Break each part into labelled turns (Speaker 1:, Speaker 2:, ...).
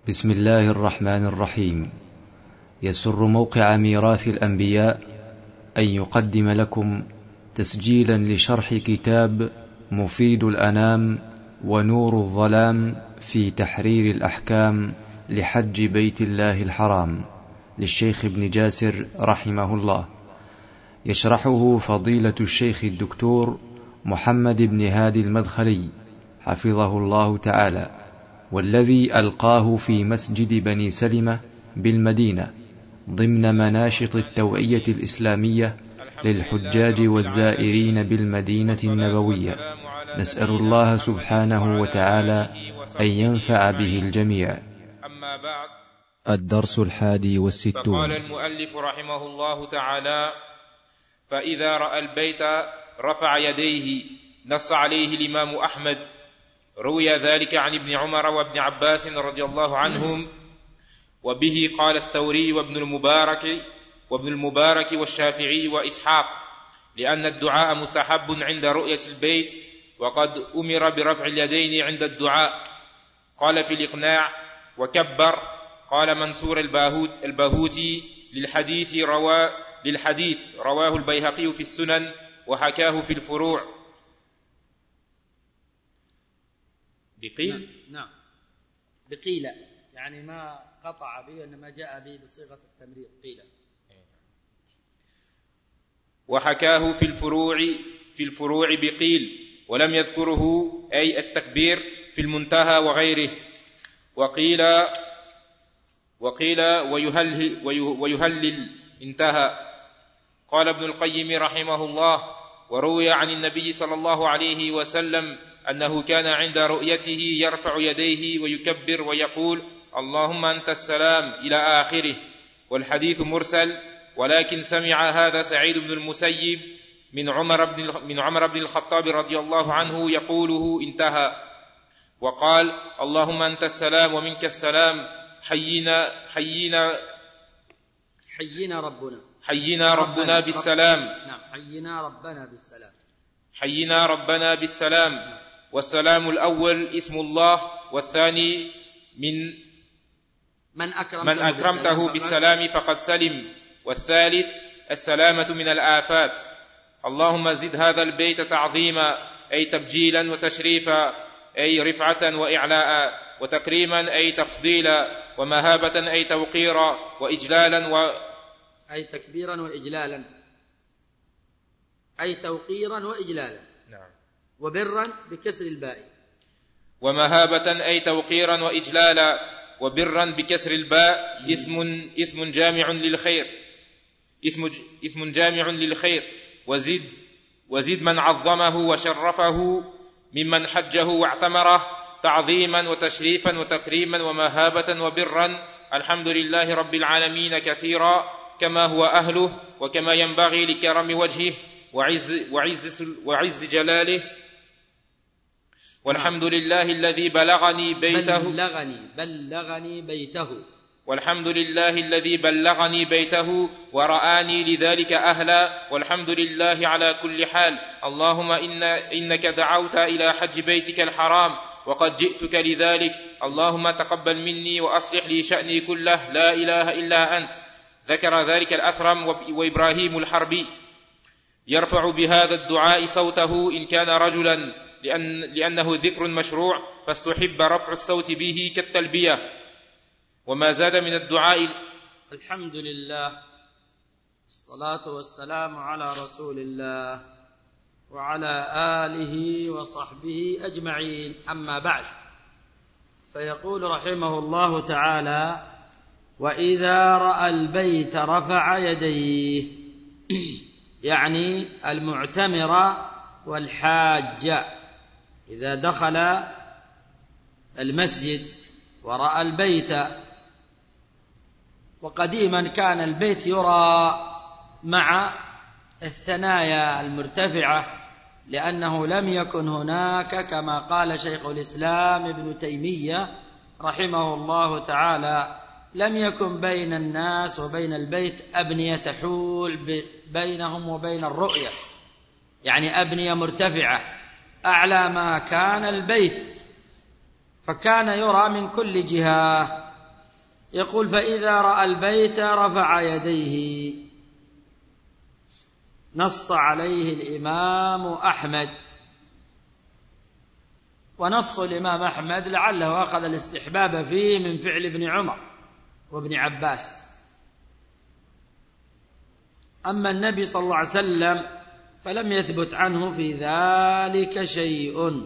Speaker 1: بسم الله الرحمن الرحيم. يسر موقع ميراث الأنبياء أن يقدم لكم تسجيلا لشرح كتاب مفيد الأنام ونور الظلام في تحرير الأحكام لحج بيت الله الحرام للشيخ ابن جاسر رحمه الله، يشرحه فضيلة الشيخ الدكتور محمد بن هادي المدخلي حفظه الله تعالى، والذي ألقاه في مسجد بني سلمة بالمدينة ضمن مناشط التوعية الإسلامية للحجاج والزائرين بالمدينة النبوية. نسأل الله سبحانه وتعالى أن ينفع به الجميع.
Speaker 2: أما بعد،
Speaker 1: الدرس 61.
Speaker 2: فقال المؤلف رحمه الله تعالى: فإذا رأى البيت رفع يديه. نص عليه الإمام أحمد. روي ذلك عن ابن عمر وابن عباس رضي الله عنهم، وبه قال الثوري وابن المبارك والشافعي وإسحاق، لأن الدعاء مستحب عند رؤية البيت، وقد أمر برفع اليدين عند الدعاء. قال في الإقناع: وكبر. قال منصور الباهوتي للحديث رواه البيهقي في السنن وحكاه في الفروع. بقيل؟
Speaker 3: نعم، بقيل يعني ما قطع به وإنما جاء به بصيغة التمريض قيل.
Speaker 2: وحكاه في الفروع بقيل، ولم يذكره أي التكبير في المنتهى وغيره. وقيل ويهلل انتهى. قال ابن القيم رحمه الله: وروي عن النبي صلى الله عليه وسلم أنه كان عند رؤيته يرفع يديه ويكبر ويقول: اللهم أنت السلام إلى آخره. والحديث مرسل، ولكن سمع هذا سعيد بن المسيب من عمر بن الخطاب رضي الله عنه يقوله انتهى. وقال: اللهم أنت السلام ومنك السلام، حيينا ربنا بالسلام.
Speaker 3: نعم،
Speaker 2: حيينا ربنا بالسلام. والسلام الأول اسم الله، والثاني من أكرمته بالسلام فقد سلم، والثالث السلامة من الآفات. اللهم زد هذا البيت تعظيما، أي تبجيلا وتشريفا، أي رفعة وإعلاء، وتكريما أي تفضيلا، ومهابة أي توقيرا وإجلالا
Speaker 3: أي تكبيرا وإجلالا، أي توقيرا وإجلالا.
Speaker 2: نعم.
Speaker 3: وبرا بكسر الباء.
Speaker 2: ومهابة أي توقيرا وإجلالا، وبرا بكسر الباء اسم جامع للخير. اسم جامع للخير. وزد من عظمه وشرفه ممن حجه واعتمره تعظيما وتشريفا وتكريما ومهابة وبرا. الحمد لله رب العالمين كثيرا كما هو أهله، وكما ينبغي لكرم وجهه وعز جلاله. والحمد لله الذي بلغني بيته ورآني لذلك أهلا. والحمد لله على كل حال. اللهم إنك دعوت إلى حج بيتك الحرام، وقد جئتك لذلك. اللهم تقبل مني وأصلح لي شأني كله، لا إله إلا أنت. ذكر ذلك الأثرم وإبراهيم الحربي. يرفع بهذا الدعاء صوته إن كان رجلا، لأنه ذكر مشروع، فاستحب رفع الصوت به كالتلبية. وما زاد من الدعاء.
Speaker 3: الحمد لله، الصلاة والسلام على رسول الله وعلى آله وصحبه أجمعين. أما بعد، فيقول رحمه الله تعالى: وإذا رأى البيت رفع يديه، يعني المعتمر والحاج إذا دخل المسجد ورأى البيت. وقديما كان البيت يرى مع الثنايا المرتفعة، لأنه لم يكن هناك كما قال شيخ الإسلام ابن تيمية رحمه الله تعالى، لم يكن بين الناس وبين البيت أبنية تحول بينهم وبين الرؤية، يعني أبنية مرتفعة أعلى ما كان البيت، فكان يرى من كل جهة يقول فإذا رأى البيت رفع يديه، نص عليه الإمام أحمد. ونص الإمام أحمد لعله أخذ الاستحباب فيه من فعل ابن عمر وابن عباس. أما النبي صلى الله عليه وسلم فلم يثبت عنه في ذلك شيء.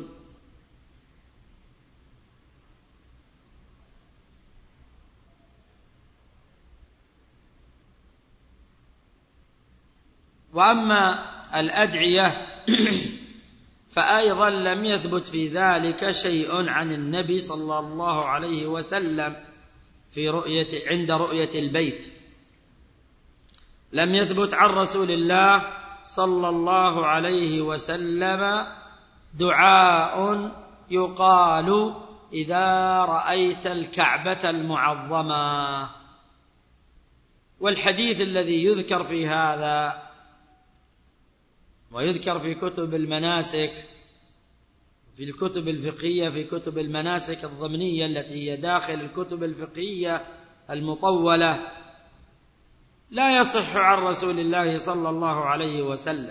Speaker 3: وأما الأدعية فأيضا لم يثبت في ذلك شيء عن النبي صلى الله عليه وسلم عند رؤية البيت. لم يثبت عن رسول الله صلى الله عليه وسلم دعاء يقال إذا رأيت الكعبة المعظمة. والحديث الذي يذكر في هذا ويذكر في كتب المناسك، في الكتب الفقهية، في كتب المناسك الضمنية التي هي داخل الكتب الفقهية المطولة، لا يصح عن رسول الله صلى الله عليه وسلم.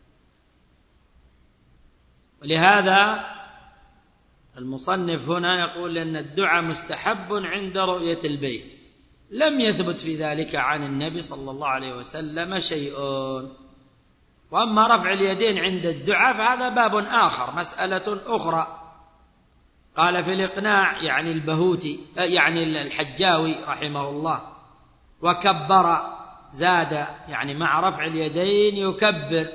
Speaker 3: ولهذا المصنف هنا يقول أن الدعاء مستحب عند رؤية البيت، لم يثبت في ذلك عن النبي صلى الله عليه وسلم شيء. وأما رفع اليدين عند الدعاء فهذا باب آخر، مسألة أخرى. قال في الإقناع يعني البهوتي يعني الحجاوي رحمه الله، وكبر زاد يعني مع رفع اليدين يكبر.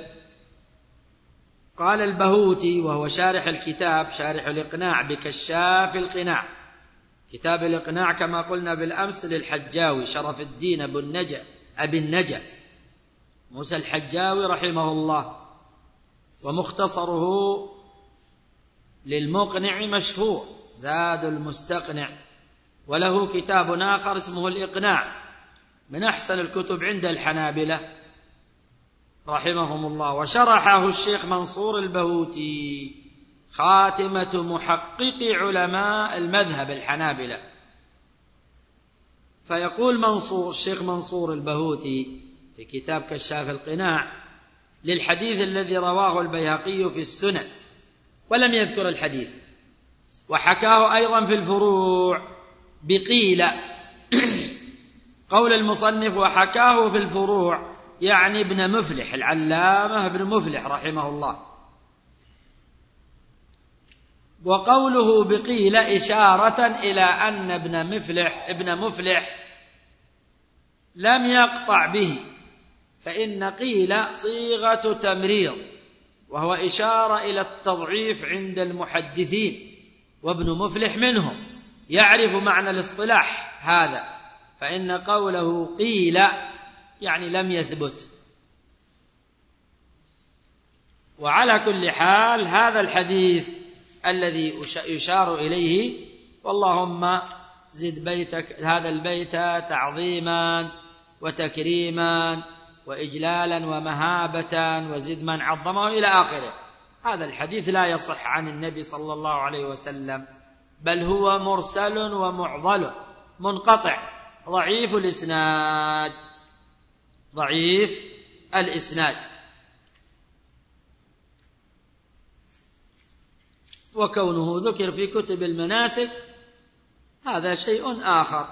Speaker 3: قال البهوتي وهو شارح الكتاب، شارح الإقناع بكشاف القناع، كتاب الإقناع كما قلنا بالأمس للحجاوي شرف الدين أبي النجا موسى الحجاوي رحمه الله، ومختصره للمقنع مشهور زاد المستقنع، وله كتاب آخر اسمه الإقناع من أحسن الكتب عند الحنابلة رحمهم الله. وشرحه الشيخ منصور البهوتي خاتمة محقق علماء المذهب الحنابلة. فيقول الشيخ منصور البهوتي في كتاب كشاف القناع للحديث الذي رواه البيهقي في السنن ولم يذكر الحديث، وحكاه أيضا في الفروع بقيل قول المصنف وحكاه في الفروع يعني ابن مفلح، العلامة ابن مفلح رحمه الله. وقوله بقيل إشارة إلى أن ابن مفلح لم يقطع به، فإن قيل صيغة تمريض، وهو إشارة إلى التضعيف عند المحدثين، وابن مفلح منهم يعرف معنى الاصطلاح هذا، فإن قوله قيل يعني لم يثبت. وعلى كل حال هذا الحديث الذي يشار إليه واللهم زد بيتك هذا البيت تعظيما وتكريما وإجلالا ومهابة وزد من عظمه إلى آخره، هذا الحديث لا يصح عن النبي صلى الله عليه وسلم، بل هو مرسل ومعضل منقطع ضعيف الإسناد. وكونه ذكر في كتب المناسك هذا شيء آخر.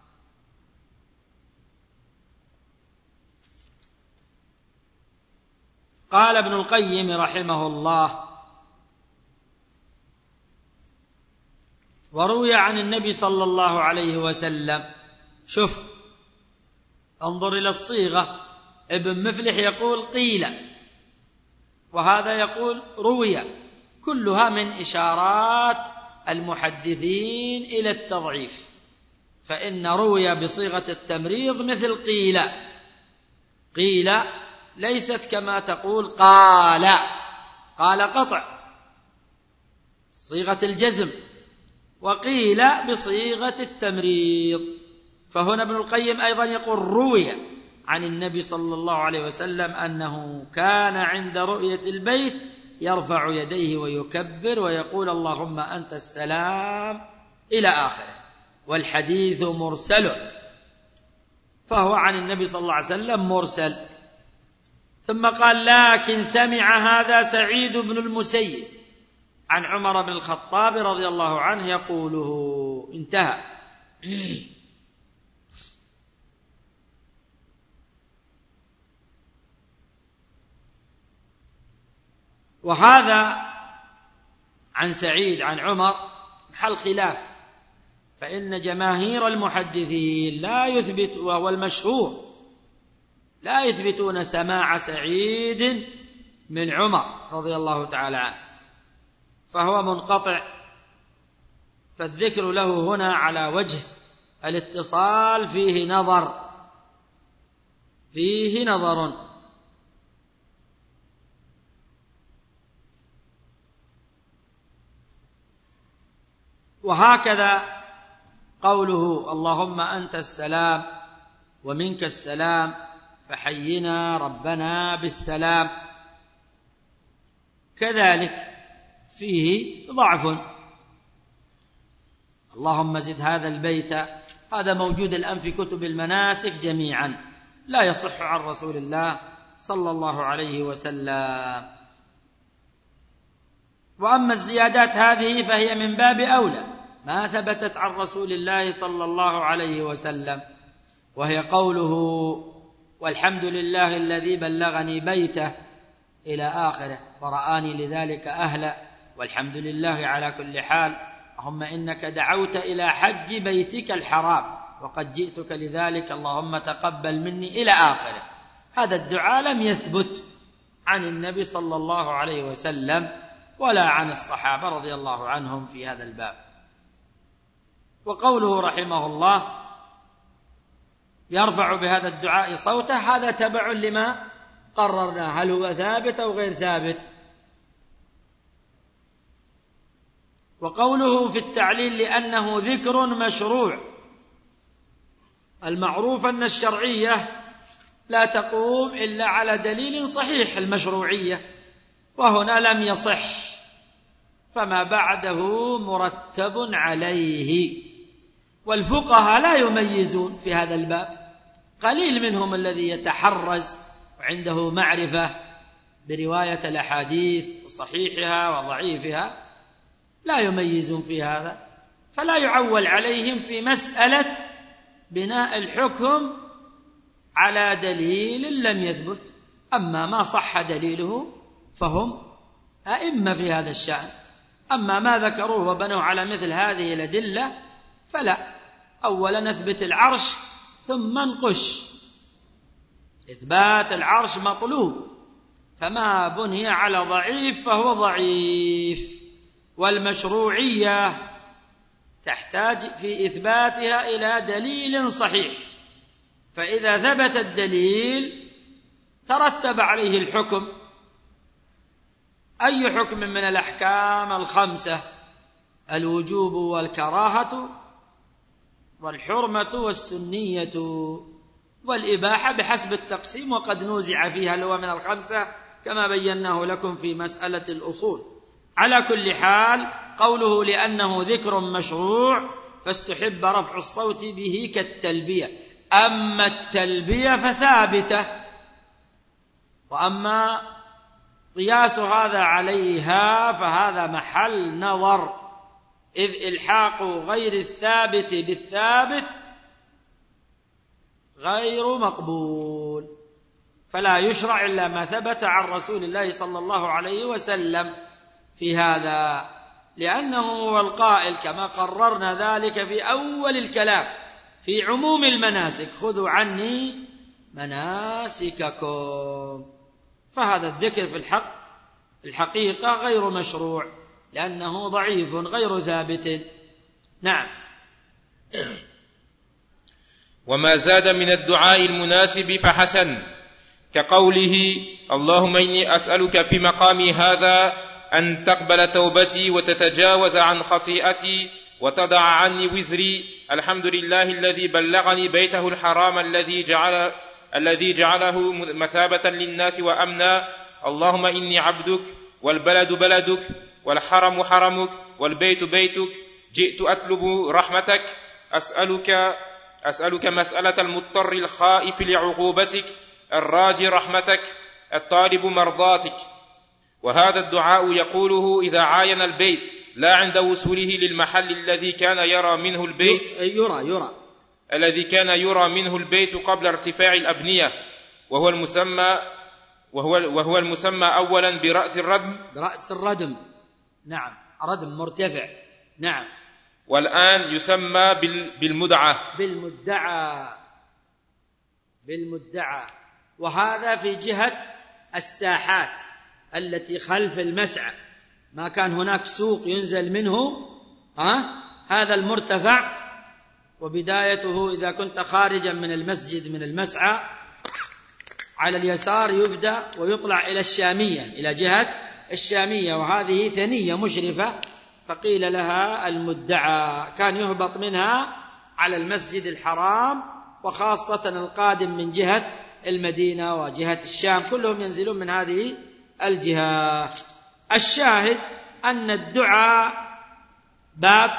Speaker 3: قال ابن القيم رحمه الله وروي عن النبي صلى الله عليه وسلم، شوف انظر إلى الصيغة، ابن مفلح يقول قيل وهذا يقول روي، كلها من إشارات المحدثين إلى التضعيف، فإن روي بصيغة التمريض مثل قيل ليست كما تقول قال قطع صيغة الجزم، وقيل بصيغة التمريض. فهنا ابن القيم أيضا يقول روي عن النبي صلى الله عليه وسلم أنه كان عند رؤية البيت يرفع يديه ويكبر ويقول اللهم أنت السلام إلى آخره. والحديث مرسل، فهو عن النبي صلى الله عليه وسلم مرسل. ثم قال: لكن سمع هذا سعيد بن المسيب عن عمر بن الخطاب رضي الله عنه يقوله. انتهى. وهذا عن سعيد عن عمر محل خلاف، فإن جماهير المحدثين لا يثبت، وهو المشهور، لا يثبتون سماع سعيد من عمر رضي الله تعالى عنه، فهو منقطع. فالذكر له هنا على وجه الاتصال فيه نظر. وهكذا قوله: اللهم أنت السلام ومنك السلام فحينا ربنا بالسلام، كذلك فيه ضعف. اللهم زد هذا البيت، هذا موجود الآن في كتب المناسك جميعا، لا يصح عن رسول الله صلى الله عليه وسلم. وأما الزيادات هذه فهي من باب أولى ما ثبتت عن رسول الله صلى الله عليه وسلم، وهي قوله: والحمد لله الذي بلغني بيته إلى آخره ورآني لذلك أهلا، والحمد لله على كل حال، اللهم إنك دعوت إلى حج بيتك الحرام وقد جئتك لذلك، اللهم تقبل مني إلى آخره. هذا الدعاء لم يثبت عن النبي صلى الله عليه وسلم ولا عن الصحابة رضي الله عنهم في هذا الباب. وقوله رحمه الله: يرفع بهذا الدعاء صوته، هذا تبع لما قررنا، هل هو ثابت أو غير ثابت. وقوله في التعليل: لأنه ذكر مشروع. المعروف أن الشرعية لا تقوم إلا على دليل صحيح المشروعية، وهنا لم يصح، فما بعده مرتب عليه. والفقهاء لا يميزون في هذا الباب، قليل منهم الذي يتحرز وعنده معرفة برواية الأحاديث وصحيحها وضعيفها، لا يميزون في هذا، فلا يعول عليهم في مسألة بناء الحكم على دليل لم يثبت. أما ما صح دليله فهم أئمة في هذا الشأن، أما ما ذكروه وبنوا على مثل هذه الأدلة فلا. أولا نثبت العرش ثم نقش، إثبات العرش مطلوب، فما بني على ضعيف فهو ضعيف. والمشروعية تحتاج في إثباتها إلى دليل صحيح، فإذا ثبت الدليل ترتب عليه الحكم. أي حكم من الأحكام الخمسة: الوجوب والكراهة والحرمة والسنية والإباحة بحسب التقسيم، وقد نوزع فيها اللي هو من الخمسة كما بيناه لكم في مسألة الأصول. على كل حال قوله: لأنه ذكر مشروع فاستحب رفع الصوت به كالتلبية. أما التلبية فثابتة، وأما قياس هذا عليها فهذا محل نظر، إذ إلحاق غير الثابت بالثابت غير مقبول، فلا يشرع إلا ما ثبت عن رسول الله صلى الله عليه وسلم في هذا، لأنه هو القائل كما قررنا ذلك في أول الكلام في عموم المناسك: خذوا عني مناسككم. فهذا الذكر في الحقيقة غير مشروع، لأنه ضعيف غير ثابت. نعم.
Speaker 2: وما زاد من الدعاء المناسب فحسن، كقوله: اللهم إني أسألك في مقامي هذا أن تقبل توبتي وتتجاوز عن خطيئتي وتضع عني وزري، الحمد لله الذي بلغني بيته الحرام الذي جعله مثابة للناس وأمنا، اللهم إني عبدك والبلد بلدك والحرم حرمك والبيت بيتك، جئت أطلب رحمتك أسألك مسألة المضطر الخائف لعقوبتك الراجي رحمتك الطالب مرضاتك. وهذا الدعاء يقوله إذا عاين البيت لا عند وصوله للمحل الذي كان يرى منه البيت الذي كان يرى منه البيت قبل ارتفاع الأبنية، وهو المسمى أولا برأس الردم.
Speaker 3: نعم، ردم مرتفع. نعم.
Speaker 2: والآن يسمى
Speaker 3: بالمدعى. وهذا في جهة الساحات التي خلف المسعى، ما كان هناك سوق ينزل منه هذا المرتفع، وبدايته إذا كنت خارجا من المسجد من المسعى على اليسار يبدأ ويطلع إلى الشامية، إلى جهة الشامية، وهذه ثنية مشرفة فقيل لها المدعى. كان يهبط منها على المسجد الحرام، وخاصة القادم من جهة المدينة وجهة الشام كلهم ينزلون من هذه الجهة. الشاهد أن الدعاء باب،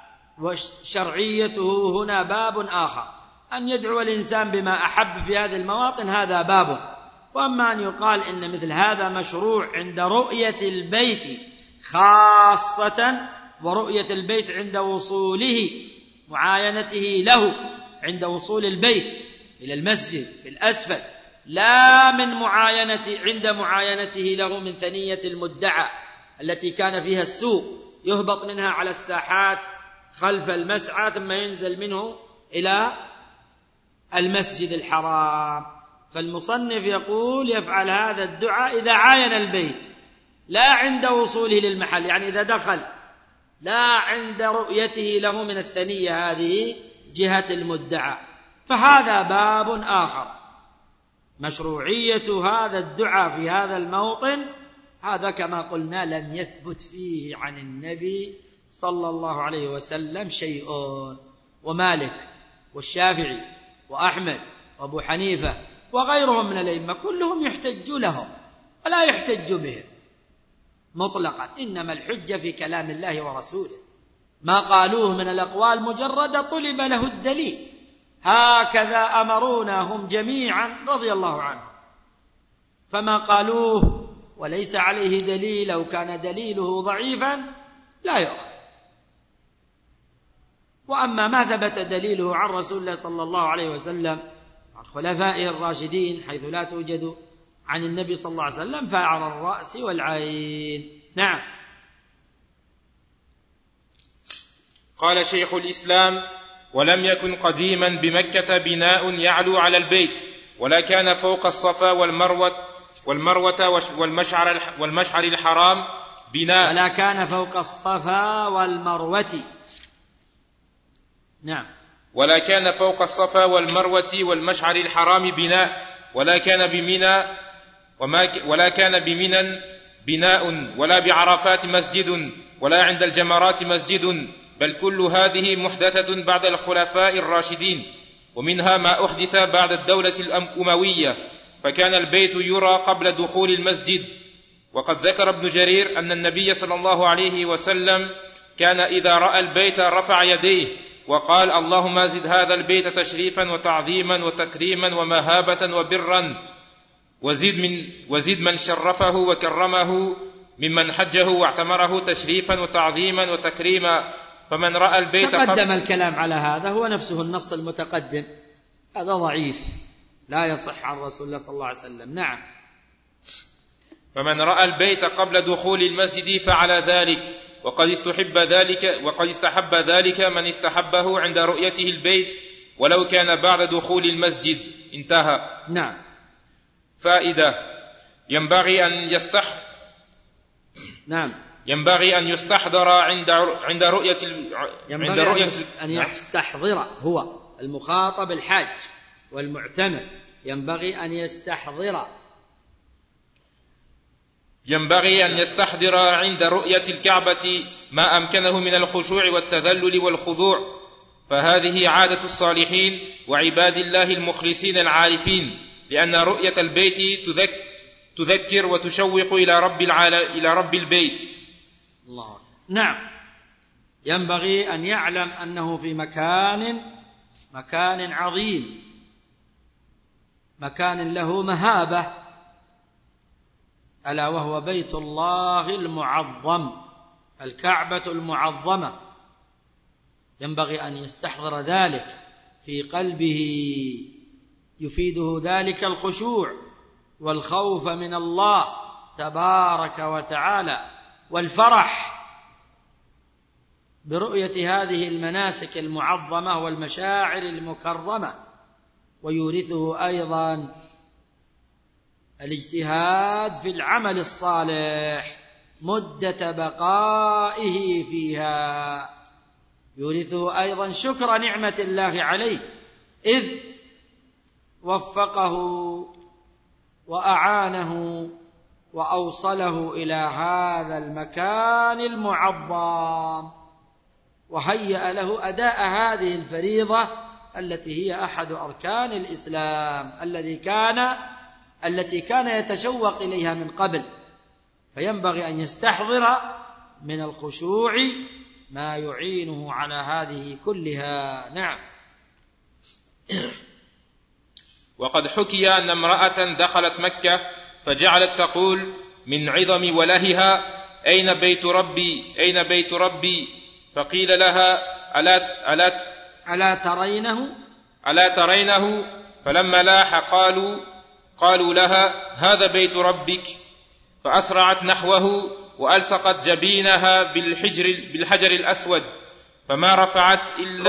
Speaker 3: وشرعيته هنا باب آخر. أن يدعو الإنسان بما أحب في هذه المواطن هذا باب، وأما أن يقال إن مثل هذا مشروع عند رؤية البيت خاصة، ورؤية البيت عند وصوله، معاينته له عند وصول البيت إلى المسجد في الأسفل، لا من عند معاينته له من ثنية المدعى التي كان فيها السوق، يهبط منها على الساحات خلف المسعى ثم ينزل منه إلى المسجد الحرام. فالمصنف يقول يفعل هذا الدعاء إذا عاين البيت، لا عند وصوله للمحل، يعني إذا دخل، لا عند رؤيته له من الثنية هذه جهة المدعى. فهذا باب آخر. مشروعية هذا الدعاء في هذا الموطن هذا كما قلنا لم يثبت فيه عن النبي صلى الله عليه وسلم شيء. ومالك والشافعي وأحمد وأبو حنيفة وغيرهم من الأئمة كلهم يحتج لهم ولا يحتج بهم مطلقا، إنما الحجة في كلام الله ورسوله. ما قالوه من الأقوال مجرد طلب له الدليل، هكذا أمرونا هم جميعا رضي الله عنهم. فما قالوه وليس عليه دليل أو كان دليله ضعيفا لا يؤخذ. وأما ما ثبت دليله عن رسول الله صلى الله عليه وسلم عن خلفائه الراشدين حيث لا توجد عن النبي صلى الله عليه وسلم فعلى الرأس والعين. نعم.
Speaker 2: قال شيخ الإسلام: ولم يكن قديما بمكة بناء يعلو على البيت، ولا كان فوق الصفا والمروة والمشعر الحرام بناء،
Speaker 3: ولا كان فوق الصفا والمروة. نعم.
Speaker 2: ولا كان فوق الصفا والمروة والمشعر الحرام بناء، ولا كان بمنى بناء، ولا بعرفات مسجد، ولا عند الجمرات مسجد، بل كل هذه محدثة بعد الخلفاء الراشدين، ومنها ما أحدث بعد الدولة الأموية، فكان البيت يرى قبل دخول المسجد. وقد ذكر ابن جرير أن النبي صلى الله عليه وسلم كان إذا رأى البيت رفع يديه وقال: اللهم زد هذا البيت تشريفا وتعظيما وتكريما ومهابة وبرا، وزد من شرفه وكرمه ممن حجه واعتمره تشريفا وتعظيما وتكريما. فمن رأى البيت
Speaker 3: تقدم الكلام على هذا، هو نفسه النص المتقدم، هذا ضعيف لا يصح عن رسول الله صلى الله عليه وسلم. نعم.
Speaker 2: فمن رأى البيت قبل دخول المسجد فعلى ذلك، وقد استحب ذلك من استحبه عند رؤيته البيت ولو كان بعد دخول المسجد. انتهى.
Speaker 3: نعم.
Speaker 2: فائدة: ينبغي أن يستحضر عند رؤية
Speaker 3: أن يستحضر هو المخاطب الحاج والمعتمر، ينبغي أن يستحضر
Speaker 2: عند رؤية الكعبة ما أمكنه من الخشوع والتذلل والخضوع، فهذه عادة الصالحين وعباد الله المخلصين العارفين، لأن رؤية البيت تذكر وتشوق إلى رب البيت.
Speaker 3: الله. نعم. ينبغي أن يعلم أنه في مكان عظيم، مكان له مهابة، ألا وهو بيت الله المعظم، الكعبة المعظمة. ينبغي أن يستحضر ذلك في قلبه، يفيده ذلك الخشوع والخوف من الله تبارك وتعالى والفرح برؤية هذه المناسك المعظمة والمشاعر المكرمة، ويورثه أيضا الاجتهاد في العمل الصالح مدة بقائه فيها، يورثه أيضا شكر نعمة الله عليه إذ وفقه وأعانه وأوصله إلى هذا المكان المعظم، وهيأ له أداء هذه الفريضة التي هي أحد أركان الإسلام التي كان يتشوق إليها من قبل. فينبغي أن يستحضر من الخشوع ما يعينه على هذه كلها. نعم.
Speaker 2: وقد حكي أن امرأة دخلت مكة فجعلت تقول من عظم ولهها: أين بيت ربي؟ أين بيت ربي؟ فقيل لها: ألا ترينه؟ فلما لاح قالوا لها: هذا بيت ربك. فأسرعت نحوه وألصقت جبينها بالحجر الأسود، فما رفعت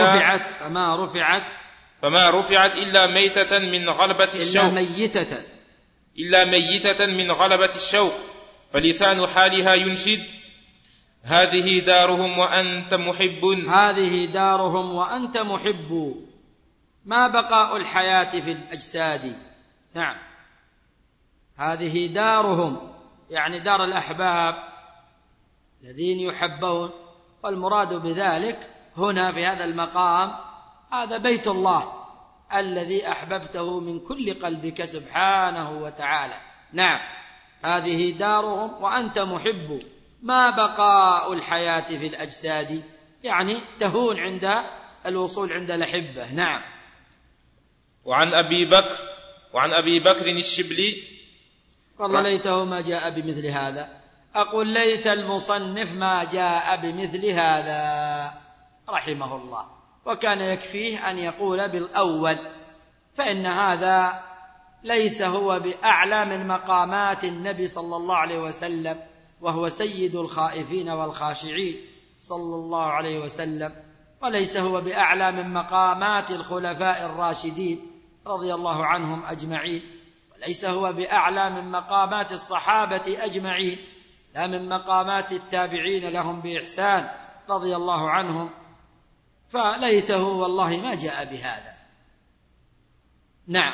Speaker 2: إلا ميتة من غلبة الشوق، إلا ميتة من غلبة الشوق. فلسان حالها ينشد: هذه دارهم وأنت محب،
Speaker 3: هذه دارهم وأنت محب، ما بقاء الحياة في الأجساد. نعم، هذه دارهم يعني دار الأحباب الذين يحبون، والمراد بذلك هنا في هذا المقام هذا بيت الله الذي أحببته من كل قلبك سبحانه وتعالى. نعم، هذه دارهم وأنت محب، ما بقاء الحياة في الأجساد، يعني تهون عند الوصول عند الأحبة. نعم.
Speaker 2: وعن أبي بكر الشبلي،
Speaker 3: والله ليته ما جاء بمثل هذا، أقول ليت المصنف ما جاء بمثل هذا رحمه الله، وكان يكفيه أن يقول بالأول، فإن هذا ليس هو بأعلى من مقامات النبي صلى الله عليه وسلم، وهو سيد الخائفين والخاشعين صلى الله عليه وسلم، وليس هو بأعلى من مقامات الخلفاء الراشدين رضي الله عنهم أجمعين، وليس هو بأعلى من مقامات الصحابة أجمعين، لا من مقامات التابعين لهم بإحسان رضي الله عنهم، فليته والله ما جاء بهذا. نعم،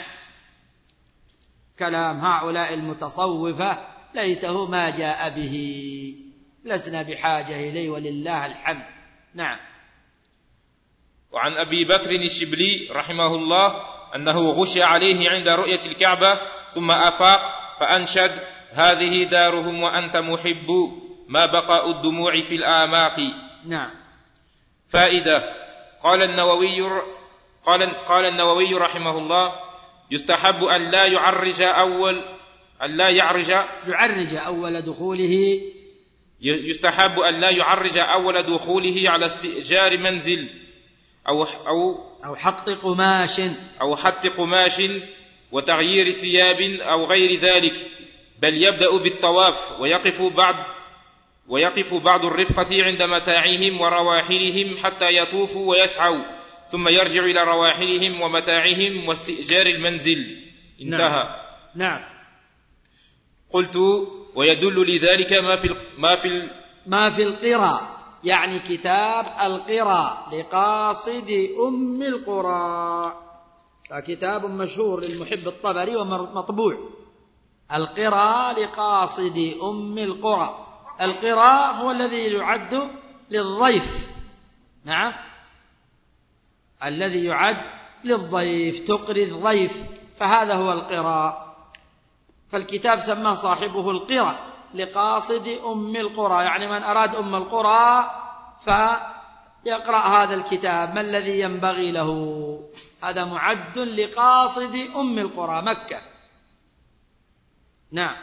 Speaker 3: كلام هؤلاء المتصوفة ليته ما جاء به، لسنا بحاجة إليه ولله الحمد. نعم.
Speaker 2: وعن أبي بكر الشبلي رحمه الله أنه غشي عليه عند رؤية الكعبة ثم أفاق فأنشد: هذه دارهم وأنت محب، ما بقاء الدموع في الآماق.
Speaker 3: نعم.
Speaker 2: فائدة: قال النووي رحمه الله: يستحب أن لا يعرج أول دخوله على استئجار منزل أو حط قماش وتغيير ثياب أو غير ذلك، بل يبدأ بالطواف ويقف بعض الرفقة عند متاعهم ورواحلهم حتى يطوفوا ويسعوا، ثم يرجع إلى رواحلهم ومتاعهم واستئجار المنزل. انتهى.
Speaker 3: نعم.
Speaker 2: قلت: ويدل لذلك ما في
Speaker 3: القرى، يعني كتاب القرى لقاصد أم القرى، فكتاب مشهور للمحب الطبري ومطبوع، القرى لقاصد أم القرى. القرى هو الذي يعد للضيف. نعم، الذي يعد للضيف، تقري الضيف، فهذا هو القرى. فالكتاب سماه صاحبه القرى لقاصد أم القرى، يعني من أراد أم القرى يقرأ هذا الكتاب ما الذي ينبغي له؟ هذا معد لقاصد أم القرى مكة. نعم.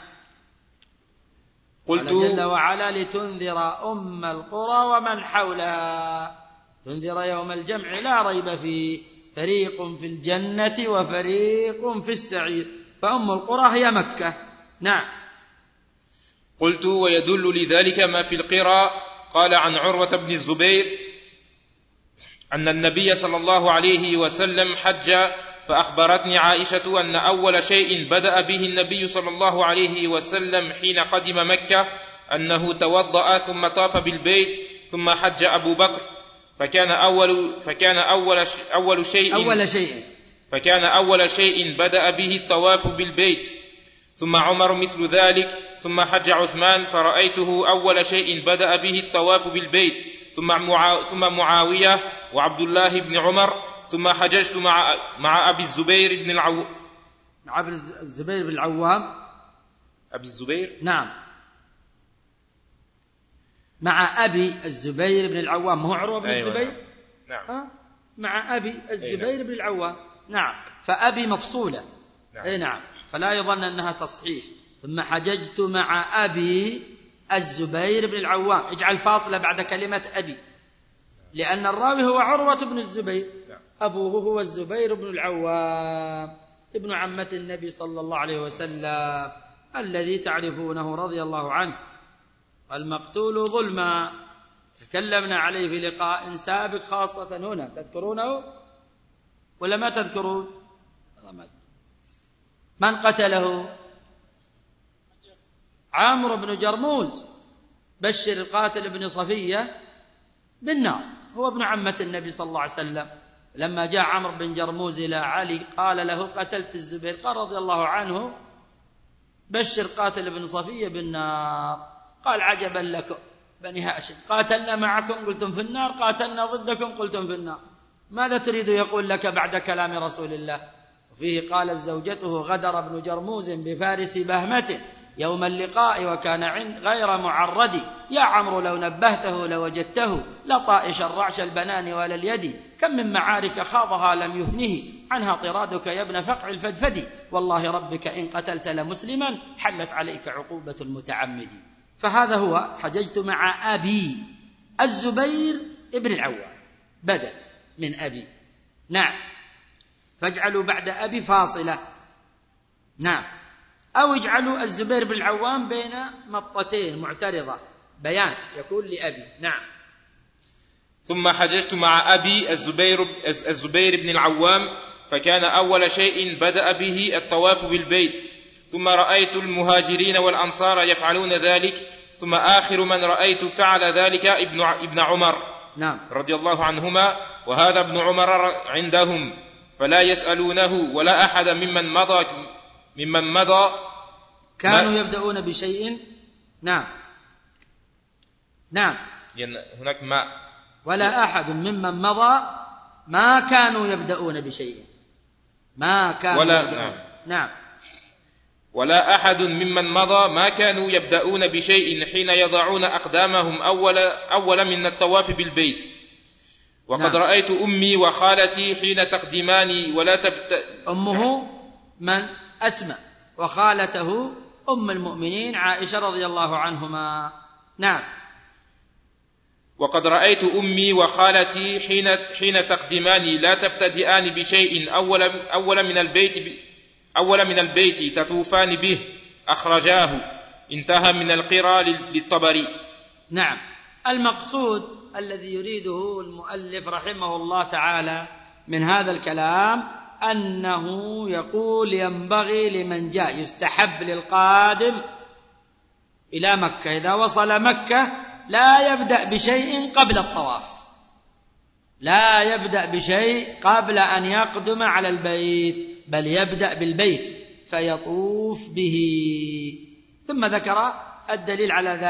Speaker 3: قال جل وعلا لتنذر أم القرى ومن حولها، تنذر يوم الجمع لا ريب فيه، فريق في الجنة وفريق في السعير، فأم القرى هي مكة. نعم.
Speaker 2: قلت ويدل لذلك ما في القرى قال عن عروة بن الزبير أن النبي صلى الله عليه وسلم حج، فأخبرتني عائشة أن أول شيء بدأ به النبي صلى الله عليه وسلم حين قدم مكة أنه توضأ ثم طاف بالبيت ثم حج أبو بكر، فكان أول شيء بدأ به الطواف بالبيت، ثم عمر مثل ذلك، ثم حج عثمان فرأيته أول شيء بدأ به الطواف بالبيت، ثم معاوية وعبد الله بن عمر، ثم حججت مع أبي الزبير بن العوام.
Speaker 3: مع أبي الزبير بن العوام.
Speaker 2: أبي الزبير؟
Speaker 3: نعم، مع أبي الزبير بن العوام، مو عروة بن الزبير؟
Speaker 2: نعم.
Speaker 3: مع أبي الزبير بن العوام. نعم، فأبي مفصولة. نعم. نعم، فلا يظن أنها تصحيح. ثم حججت مع أبي الزبير بن العوام، اجعل فاصلة بعد كلمة أبي، لأن الراوي هو عروة بن الزبير، أبوه هو الزبير بن العوام ابن عمة النبي صلى الله عليه وسلم الذي تعرفونه رضي الله عنه، المقتول ظلما، تكلمنا عليه في لقاء سابق خاصة هنا، تذكرونه ولا ما تذكرون؟ من قتله؟ عامر بن جرموز، بشر القاتل ابن صفية بالنار، هو ابن عمة النبي صلى الله عليه وسلم. لما جاء عمرو بن جرموز إلى علي قال له قتلت الزبير، قال رضي الله عنه بشر قاتل ابن صفية بالنار. قال عجبا لكم بني هاشم، قاتلنا معكم قلتم في النار، قاتلنا ضدكم قلتم في النار، ماذا تريد يقول لك بعد كلام رسول الله؟ وفيه قالت زوجته غدر ابن جرموز بفارس بهمته يوم اللقاء وكان غير معرد، يا عمرو لو نبهته لوجدته لطائش الرعش البنان ولا اليد، كم من معارك خاضها لم يثنه عنها طرادك يا ابن فقع الفدفد، والله ربك إن قتلت لمسلما حلت عليك عقوبة المتعمد. فهذا هو حججت مع أبي الزبير ابن العوام بدل من أبي. نعم، فاجعلوا بعد أبي فاصلة. نعم، أو اجعلوا الزبير بن العوام بين مطتين معترضة، بيان يكون لأبي. نعم.
Speaker 2: ثم حججت مع أبي الزبير بن العوام، فكان أول شيء بدأ به الطواف بالبيت، ثم رأيت المهاجرين والأنصار يفعلون ذلك، ثم آخر من رأيت فعل ذلك ابن عمر.
Speaker 3: نعم.
Speaker 2: رضي الله عنهما، وهذا ابن عمر عندهم فلا يسألونه ولا أحد ممن مضى
Speaker 3: كانوا يبدأون بشيء. نعم نعم،
Speaker 2: هناك ما
Speaker 3: ولا أحد ممن مضى ما كانوا يبدأون بشيء، ما كانوا
Speaker 2: ولا
Speaker 3: يبدأون. نعم،
Speaker 2: ولا أحد ممن مضى ما كانوا يبدأون بشيء حين يضعون أقدامهم أول من الطواف بالبيت. وقد
Speaker 3: نعم.
Speaker 2: رأيت أمي وخالتي حين تقدمان ولا
Speaker 3: أمه من؟ أسماء، وخالته أم المؤمنين عائشة رضي الله عنهما. نعم.
Speaker 2: وقد رأيت أمي وخالتي حين تقدمان لا تبتدئان بشيء أول من البيت تطوفان به، أخرجاه. انتهى من القرى للطبري.
Speaker 3: نعم، المقصود الذي يريده المؤلف رحمه الله تعالى من هذا الكلام أنه يقول ينبغي لمن جاء، يستحب للقادم إلى مكة إذا وصل مكة لا يبدأ بشيء قبل الطواف، لا يبدأ بشيء قبل أن يقدم على البيت، بل يبدأ بالبيت فيطوف به. ثم ذكر الدليل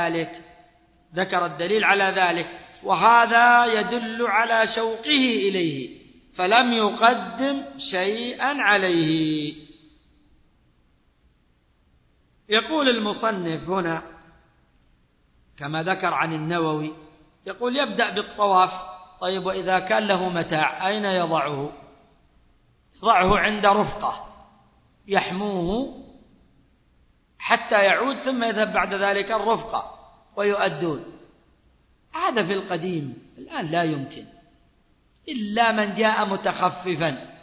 Speaker 3: على ذلك، وهذا يدل على شوقه إليه، فلم يقدم شيئا عليه. يقول المصنف هنا كما ذكر عن النووي، يقول يبدأ بالطواف. طيب وإذا كان له متاع أين يضعه؟ يضعه عند رفقة يحموه حتى يعود، ثم يذهب بعد ذلك الرفقة ويؤدون. هذا في القديم، الآن لا يمكن إلا من جاء متخففا،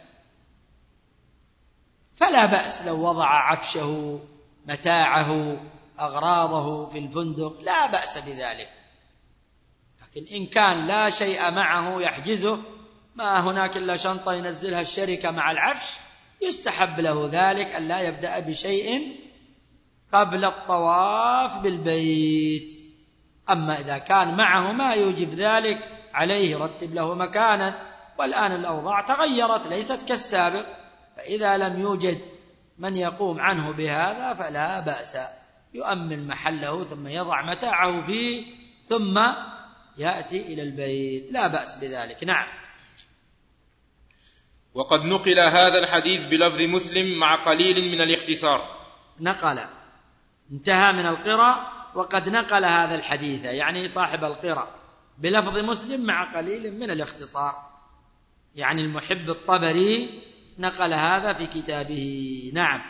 Speaker 3: فلا بأس لو وضع عفشه متاعه أغراضه في الفندق، لا بأس بذلك. لكن إن كان لا شيء معه يحجزه، ما هناك إلا شنطة ينزلها الشركة مع العفش، يستحب له ذلك أن لا يبدأ بشيء قبل الطواف بالبيت. أما إذا كان معه ما يوجب ذلك عليه يرتب له مكانا، والآن الأوضاع تغيرت ليست كالسابق، فإذا لم يوجد من يقوم عنه بهذا فلا بأس، يؤمن محله ثم يضع متاعه فيه ثم يأتي إلى البيت، لا بأس بذلك. نعم.
Speaker 2: وقد نقل هذا الحديث بلفظ مسلم مع قليل من الاختصار.
Speaker 3: نقل، انتهى من القراء وقد نقل هذا الحديث، يعني صاحب القراء، بلفظ مسلم مع قليل من الاختصار، يعني المحب الطبري نقل هذا في كتابه. نعم.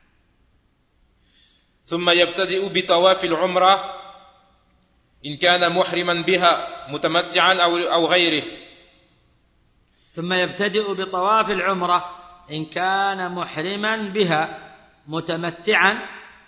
Speaker 2: ثم يبتدئ بطواف العمرة إن كان محرما بها متمتعا أو غيره.
Speaker 3: ثم يبتدئ بطواف العمرة إن كان محرما بها متمتعا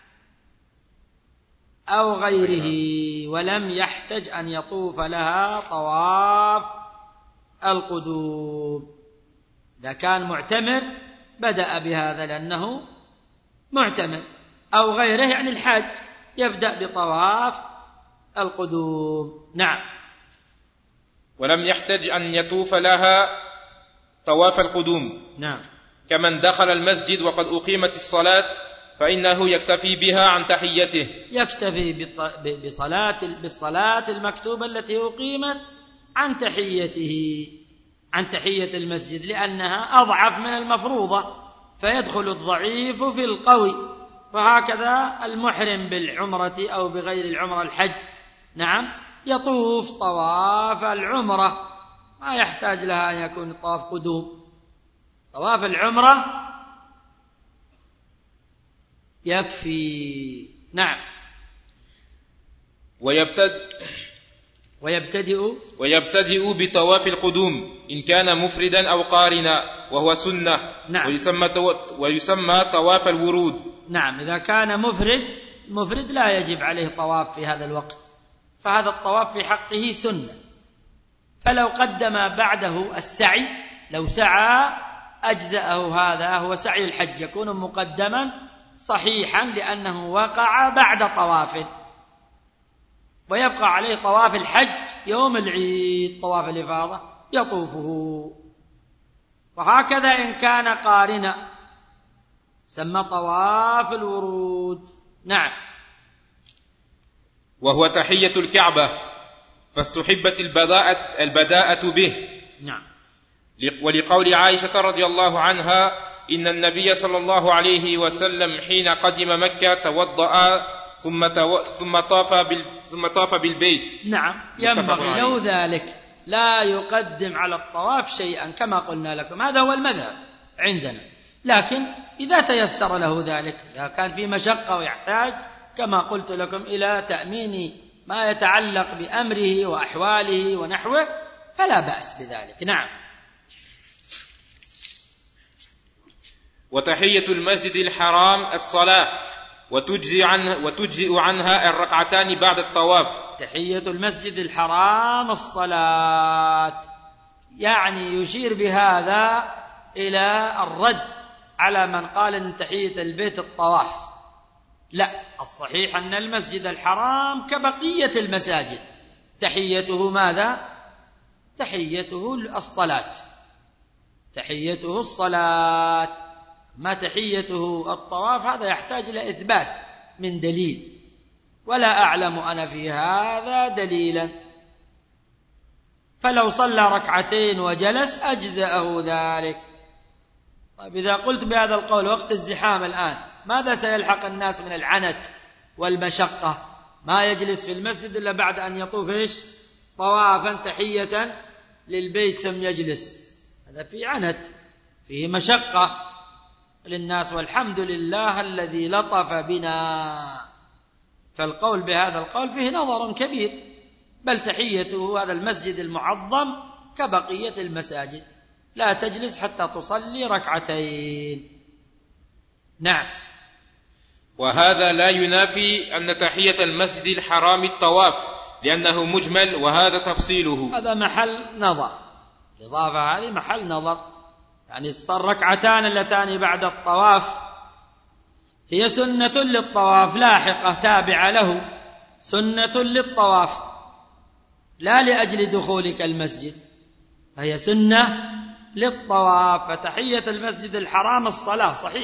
Speaker 3: أو غيره، ولم يحتج أن يطوف لها طواف القدوم. إذا كان معتمر بدأ بهذا لأنه معتمر، أو غيره يعني الحاج يبدأ بطواف القدوم. نعم.
Speaker 2: ولم يحتج أن يطوف لها طواف القدوم.
Speaker 3: نعم.
Speaker 2: كمن دخل المسجد وقد أقيمت الصلاة فإنه يكتفي بها عن تحيته،
Speaker 3: يكتفي بالصلاة المكتوبة التي أقيمت عن تحيته، عن تحية المسجد، لأنها أضعف من المفروضة، فيدخل الضعيف في القوي. وهكذا المحرم بالعمرة أو بغير العمرة الحج، نعم، يطوف طواف العمرة، ما يحتاج لها أن يكون طواف قدوم. طواف العمرة يكفي. نعم.
Speaker 2: ويبتدئ بطواف القدوم إن كان مفردا أو قارنا، وهو سنة.
Speaker 3: نعم.
Speaker 2: ويسمى طواف الورود.
Speaker 3: نعم. إذا كان مفرد لا يجب عليه طواف في هذا الوقت، فهذا الطواف في حقه سنة. فلو قدم بعده السعي، لو سعى أجزأه، هذا هو سعي الحج، يكون مقدما صحيحا لأنه وقع بعد طواف، ويبقى عليه طواف الحج يوم العيد، طواف الإفاضة يطوفه. وهكذا إن كان قارنا سمى طواف الورود. نعم.
Speaker 2: وهو تحية الكعبة، فاستحبت البداءة به.
Speaker 3: نعم.
Speaker 2: ولقول عائشة رضي الله عنها إن النبي صلى الله عليه وسلم حين قدم مكة توضأ ثم طاف بالبيت.
Speaker 3: نعم. ينبغي له ذلك، لا يقدم على الطواف شيئا كما قلنا لكم، هذا هو المذهب عندنا. لكن إذا تيسر له ذلك، إذا كان في مشقة ويحتاج كما قلت لكم إلى تأمين ما يتعلق بأمره وأحواله ونحوه، فلا بأس بذلك. نعم.
Speaker 2: وتحية المسجد الحرام الصلاة، وتجزئ عنها الركعتان بعد الطواف.
Speaker 3: تحية المسجد الحرام الصلاة، يعني يشير بهذا إلى الرد على من قال إن تحية البيت الطواف. لا، الصحيح أن المسجد الحرام كبقية المساجد تحيته ماذا؟ تحيته الصلاة، تحيته الصلاة. ما تحيته الطواف هذا يحتاج إلى إثبات من دليل، ولا أعلم أنا في هذا دليلا. فلو صلى ركعتين وجلس أجزأه ذلك. طيب إذا قلت بهذا القول وقت الزحام الآن، ماذا سيلحق الناس من العنت والمشقة؟ ما يجلس في المسجد إلا بعد أن يطوف طوافا تحية للبيت ثم يجلس، هذا فيه عنت، فيه مشقة للناس، والحمد لله الذي لطف بنا. فالقول بهذا القول فيه نظر كبير، بل تحيته هذا المسجد المعظم كبقية المساجد، لا تجلس حتى تصلي ركعتين. نعم.
Speaker 2: وهذا لا ينافي أن تحية المسجد الحرام الطواف، لأنه مجمل، وهذا تفصيله.
Speaker 3: هذا محل نظر، الإضافة هذه محل نظر، يعني الركعتان اللتان بعد الطواف هي سنة للطواف لاحقة تابعة له، سنة للطواف لا لأجل دخولك المسجد، فهي سنة للطواف. فتحية المسجد الحرام الصلاة صحيح،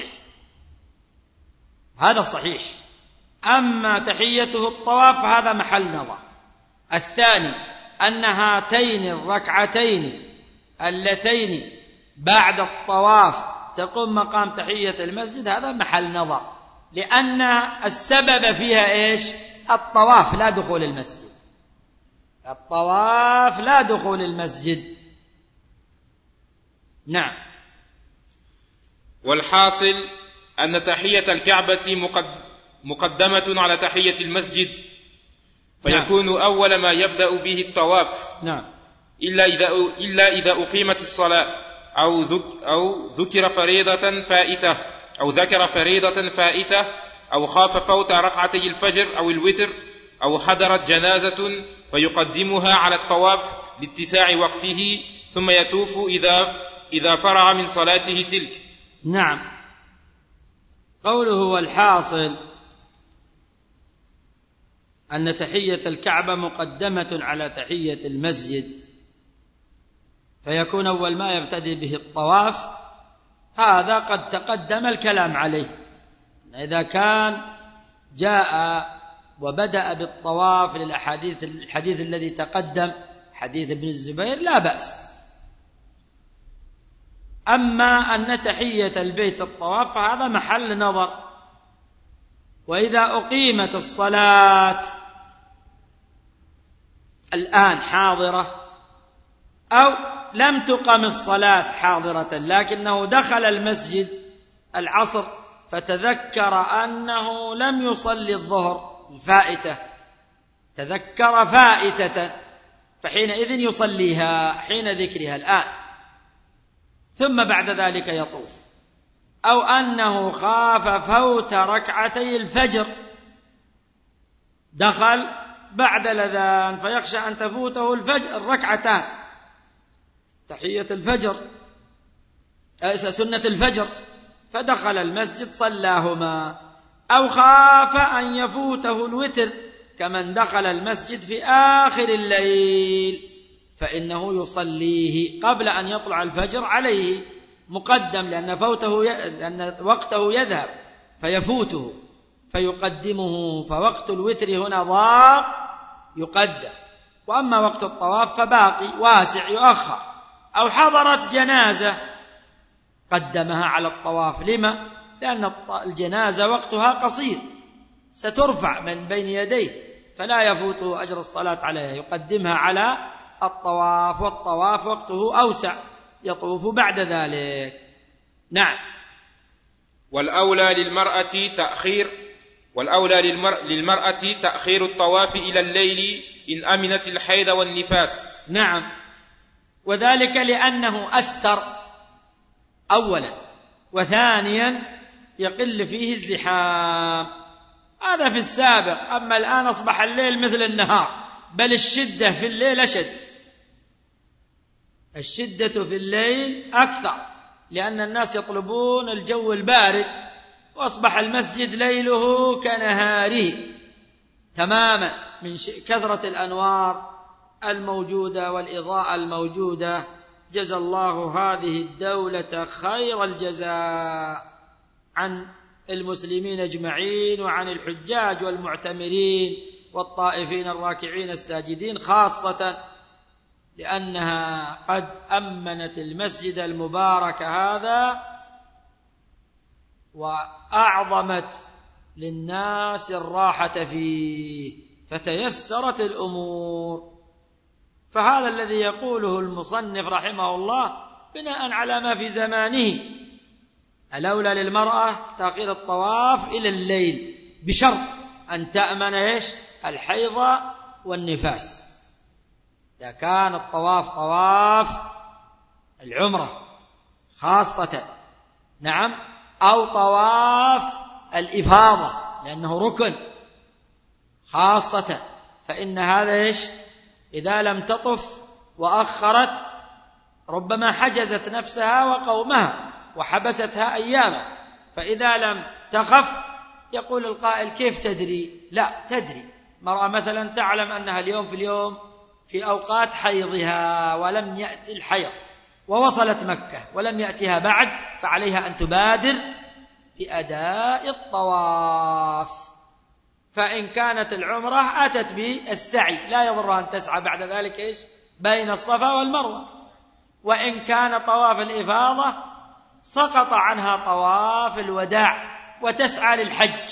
Speaker 3: هذا صحيح، أما تحيته الطواف هذا محل نظر. الثاني أن هاتين الركعتين اللتين بعد الطواف تقوم مقام تحية المسجد، هذا محل نظر، لأن السبب فيها إيش؟ الطواف لا دخول المسجد، الطواف لا دخول المسجد. نعم.
Speaker 2: والحاصل أن تحية الكعبة مقدمة على تحية المسجد، فيكون نعم. أول ما يبدأ به الطواف.
Speaker 3: نعم.
Speaker 2: إلا إذا أقيمت الصلاة أو ذكر فريضة فائتة أو خاف فوت ركعتي الفجر أو الوتر أو حضرت جنازة فيقدمها على الطواف لاتساع وقته، ثم يطوف إذا فرغ من صلاته تلك.
Speaker 3: نعم. قوله والحاصل أن تحية الكعبة مقدمة على تحية المسجد، فيكون أول ما يبتدي به الطواف، هذا قد تقدم الكلام عليه. إذا كان جاء وبدأ بالطواف الحديث الذي تقدم حديث ابن الزبير لا بأس. أما أن تحية البيت الطواف فهذا محل نظر. وإذا أقيمت الصلاة الآن حاضرة، أو لم تقم الصلاة حاضرة لكنه دخل المسجد العصر فتذكر أنه لم يصلي الظهر فائتة، تذكر فائتة، فحينئذ يصليها حين ذكرها الآن، ثم بعد ذلك يطوف. أو أنه خاف فوت ركعتي الفجر، دخل بعد الأذان فيخشى أن تفوته الفجر الركعتان، تحية الفجر سنة الفجر، فدخل المسجد صلاهما. أو خاف أن يفوته الوتر كمن دخل المسجد في آخر الليل، فإنه يصليه قبل أن يطلع الفجر عليه مقدم، لأن وقته يذهب فيفوته فيقدمه، فوقت الوتر هنا ضاق يقدم، وأما وقت الطواف فباقي واسع يؤخر. أو حضرت جنازة قدمها على الطواف، لما؟ لأن الجنازة وقتها قصير سترفع من بين يديه، فلا يفوته أجر الصلاة عليها، يقدمها على الطواف، والطواف وقته أوسع يطوف بعد ذلك. نعم.
Speaker 2: والأولى للمرأة تأخير الطواف إلى الليل إن أمنت الحيض والنفاس.
Speaker 3: نعم، وذلك لأنه أستر أولا، وثانيا يقل فيه الزحام، هذا في السابق. أما الآن أصبح الليل مثل النهار، بل الشدة في الليل أشد، الشدة في الليل أكثر، لأن الناس يطلبون الجو البارد، وأصبح المسجد ليله كنهاره تماما من كثرة الأنوار الموجودة والإضاءة الموجودة. جزى الله هذه الدولة خير الجزاء عن المسلمين أجمعين، وعن الحجاج والمعتمرين والطائفين الراكعين الساجدين خاصة، لأنها قد أمنت المسجد المبارك هذا وأعظمت للناس الراحة فيه، فتيسرت الأمور، فهذا الذي يقوله المصنف رحمه الله بناء على ما في زمانه. الأولى للمرأة تأخير الطواف إلى الليل بشرط أن تأمن الحيض والنفاس. إذا كان الطواف طواف العمرة خاصة، نعم، أو طواف الإفاضة لأنه ركن خاصة، فإن هذا إذا لم تطف وأخرت ربما حجزت نفسها وقومها وحبستها أياما، فإذا لم تخف يقول القائل كيف تدري؟ لا تدري. مرأة مثلا تعلم أنها اليوم في أوقات حيضها ولم يأتي الحيض ووصلت مكة ولم يأتها بعد، فعليها أن تبادر بأداء الطواف. فإن كانت العمرة أتت بالسعي لا يضرها أن تسعى بعد ذلك بين الصفا والمروة. وإن كان طواف الإفاضة سقط عنها طواف الوداع وتسعى للحج،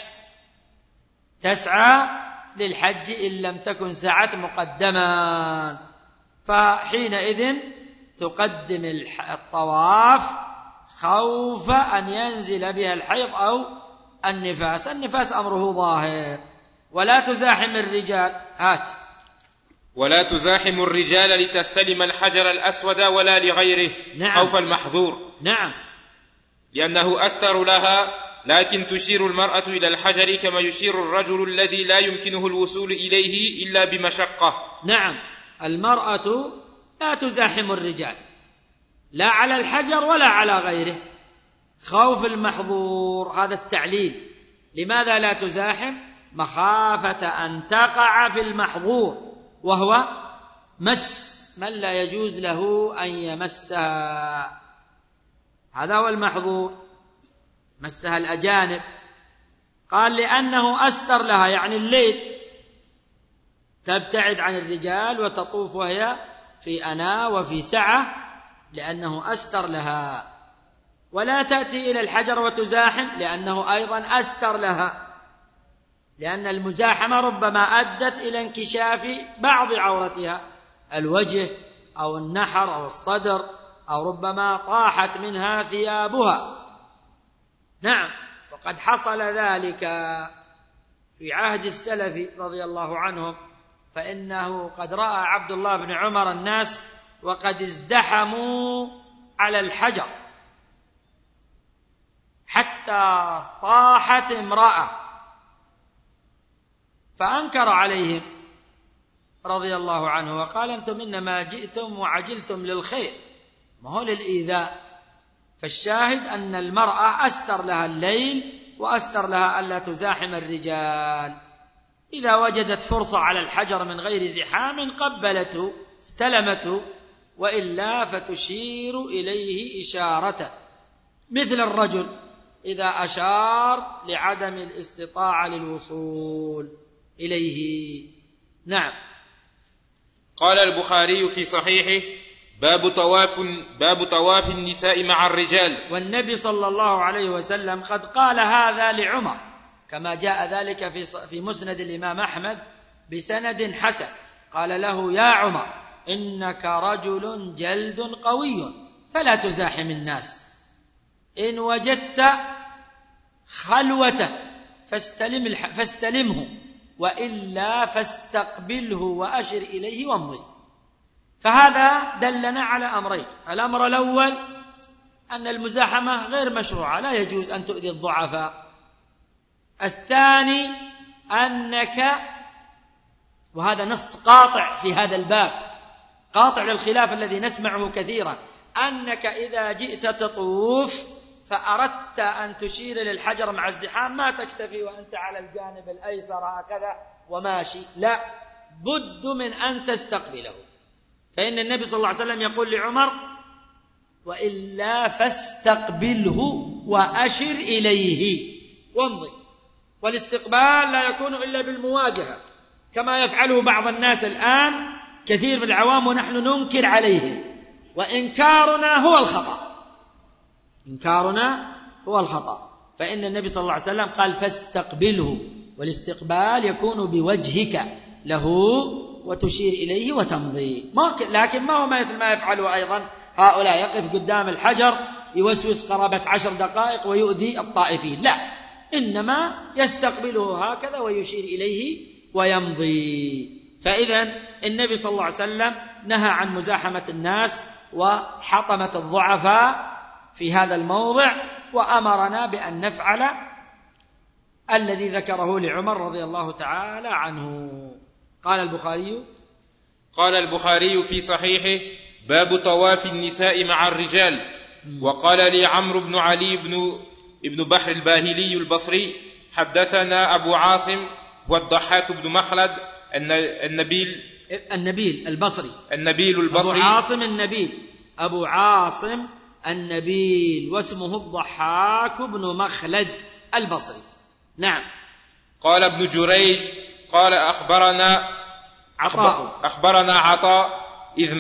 Speaker 3: تسعى للحج إن لم تكن سعت مقدما، فحينئذ تقدم الطواف خوف أن ينزل بها الحيض أو النفاس. النفاس أمره ظاهر. ولا تزاحم الرجال،
Speaker 2: ولا تزاحم الرجال لتستلم الحجر الأسود ولا لغيره، نعم، خوف المحظور،
Speaker 3: نعم،
Speaker 2: لأنه أستر لها، لكن تشير المرأة إلى الحجر كما يشير الرجل الذي لا يمكنه الوصول إليه إلا بمشقة.
Speaker 3: نعم، المرأة لا تزاحم الرجال لا على الحجر ولا على غيره، خوف المحظور. هذا التعليل. لماذا لا تزاحم؟ مخافة أن تقع في المحظور، وهو مس من لا يجوز له أن يمسها. هذا هو المحظور، مسها الأجانب. قال لأنه أستر لها، يعني الليل تبتعد عن الرجال وتطوف وهي في أناة وفي سعة لأنه أستر لها. ولا تأتي إلى الحجر وتزاحم لأنه أيضا أستر لها، لأن المزاحمة ربما أدت إلى انكشاف بعض عورتها، الوجه أو النحر أو الصدر، أو ربما طاحت منها ثيابها. نعم، وقد حصل ذلك في عهد السلف رضي الله عنهم، فإنه قد رأى عبد الله بن عمر الناس وقد ازدحموا على الحجر حتى طاحت امرأة، فأنكر عليهم رضي الله عنه وقال أنتم إنما جئتم وعجلتم للخير ما هو للإيذاء. فالشاهد أن المرأة أستر لها الليل وأستر لها ألا تزاحم الرجال. إذا وجدت فرصة على الحجر من غير زحام قبلته استلمته، وإلا فتشير إليه إشارته، مثل الرجل إذا أشار لعدم الاستطاعة للوصول إليه. نعم.
Speaker 2: قال البخاري في صحيحه: باب طواف النساء مع الرجال.
Speaker 3: والنبي صلى الله عليه وسلم قد قال هذا لعمر، كما جاء ذلك في مسند الإمام أحمد بسند حسن. قال له: يا عمر إنك رجل جلد قوي فلا تزاحم الناس، إن وجدت خلوة فاستلمه، وإلا فاستقبله وأشر إليه وامضي. فهذا دلنا على أمرين: الأمر الأول أن المزاحمة غير مشروعة، لا يجوز أن تؤذي الضعفاء. الثاني أنك، وهذا نص قاطع في هذا الباب، قاطع للخلاف الذي نسمعه كثيرا، أنك إذا جئت تطوف فأردت أن تشير للحجر مع الزحام ما تكتفي وأنت على الجانب الأيسر هكذا وماشي، لا، بد من أن تستقبله. فإن النبي صلى الله عليه وسلم يقول لعمر: وإلا فاستقبله وأشر إليه وامضي. والاستقبال لا يكون إلا بالمواجهة، كما يفعله بعض الناس الآن كثير من العوام ونحن ننكر عليهم، وإنكارنا هو الخطأ، إنكارنا هو الخطأ. فإن النبي صلى الله عليه وسلم قال: فاستقبله، والاستقبال يكون بوجهك له وتشير إليه وتمضي. لكن ما هو مثل ما يفعله أيضا هؤلاء، يقف قدام الحجر يوسوس قرابة 10 دقائق ويؤذي الطائفين، لا، إنما يستقبله هكذا ويشير إليه ويمضي. فإذا النبي صلى الله عليه وسلم نهى عن مزاحمة الناس وحطمة الضعفاء في هذا الموضع، وأمرنا بأن نفعل الذي ذكره لعمر رضي الله تعالى عنه.
Speaker 2: قال البخاري في صحيحه: باب طواف النساء مع الرجال. وقال لي عمرو بن علي بن بحر الباهلي البصري: حدثنا أبو عاصم والضحاك بن مخلد النبيل البصري
Speaker 3: أبو عاصم النبيل واسمه الضحاك بن مخلد البصري. نعم.
Speaker 2: قال ابن جريج قال أخبرنا عطاء إذ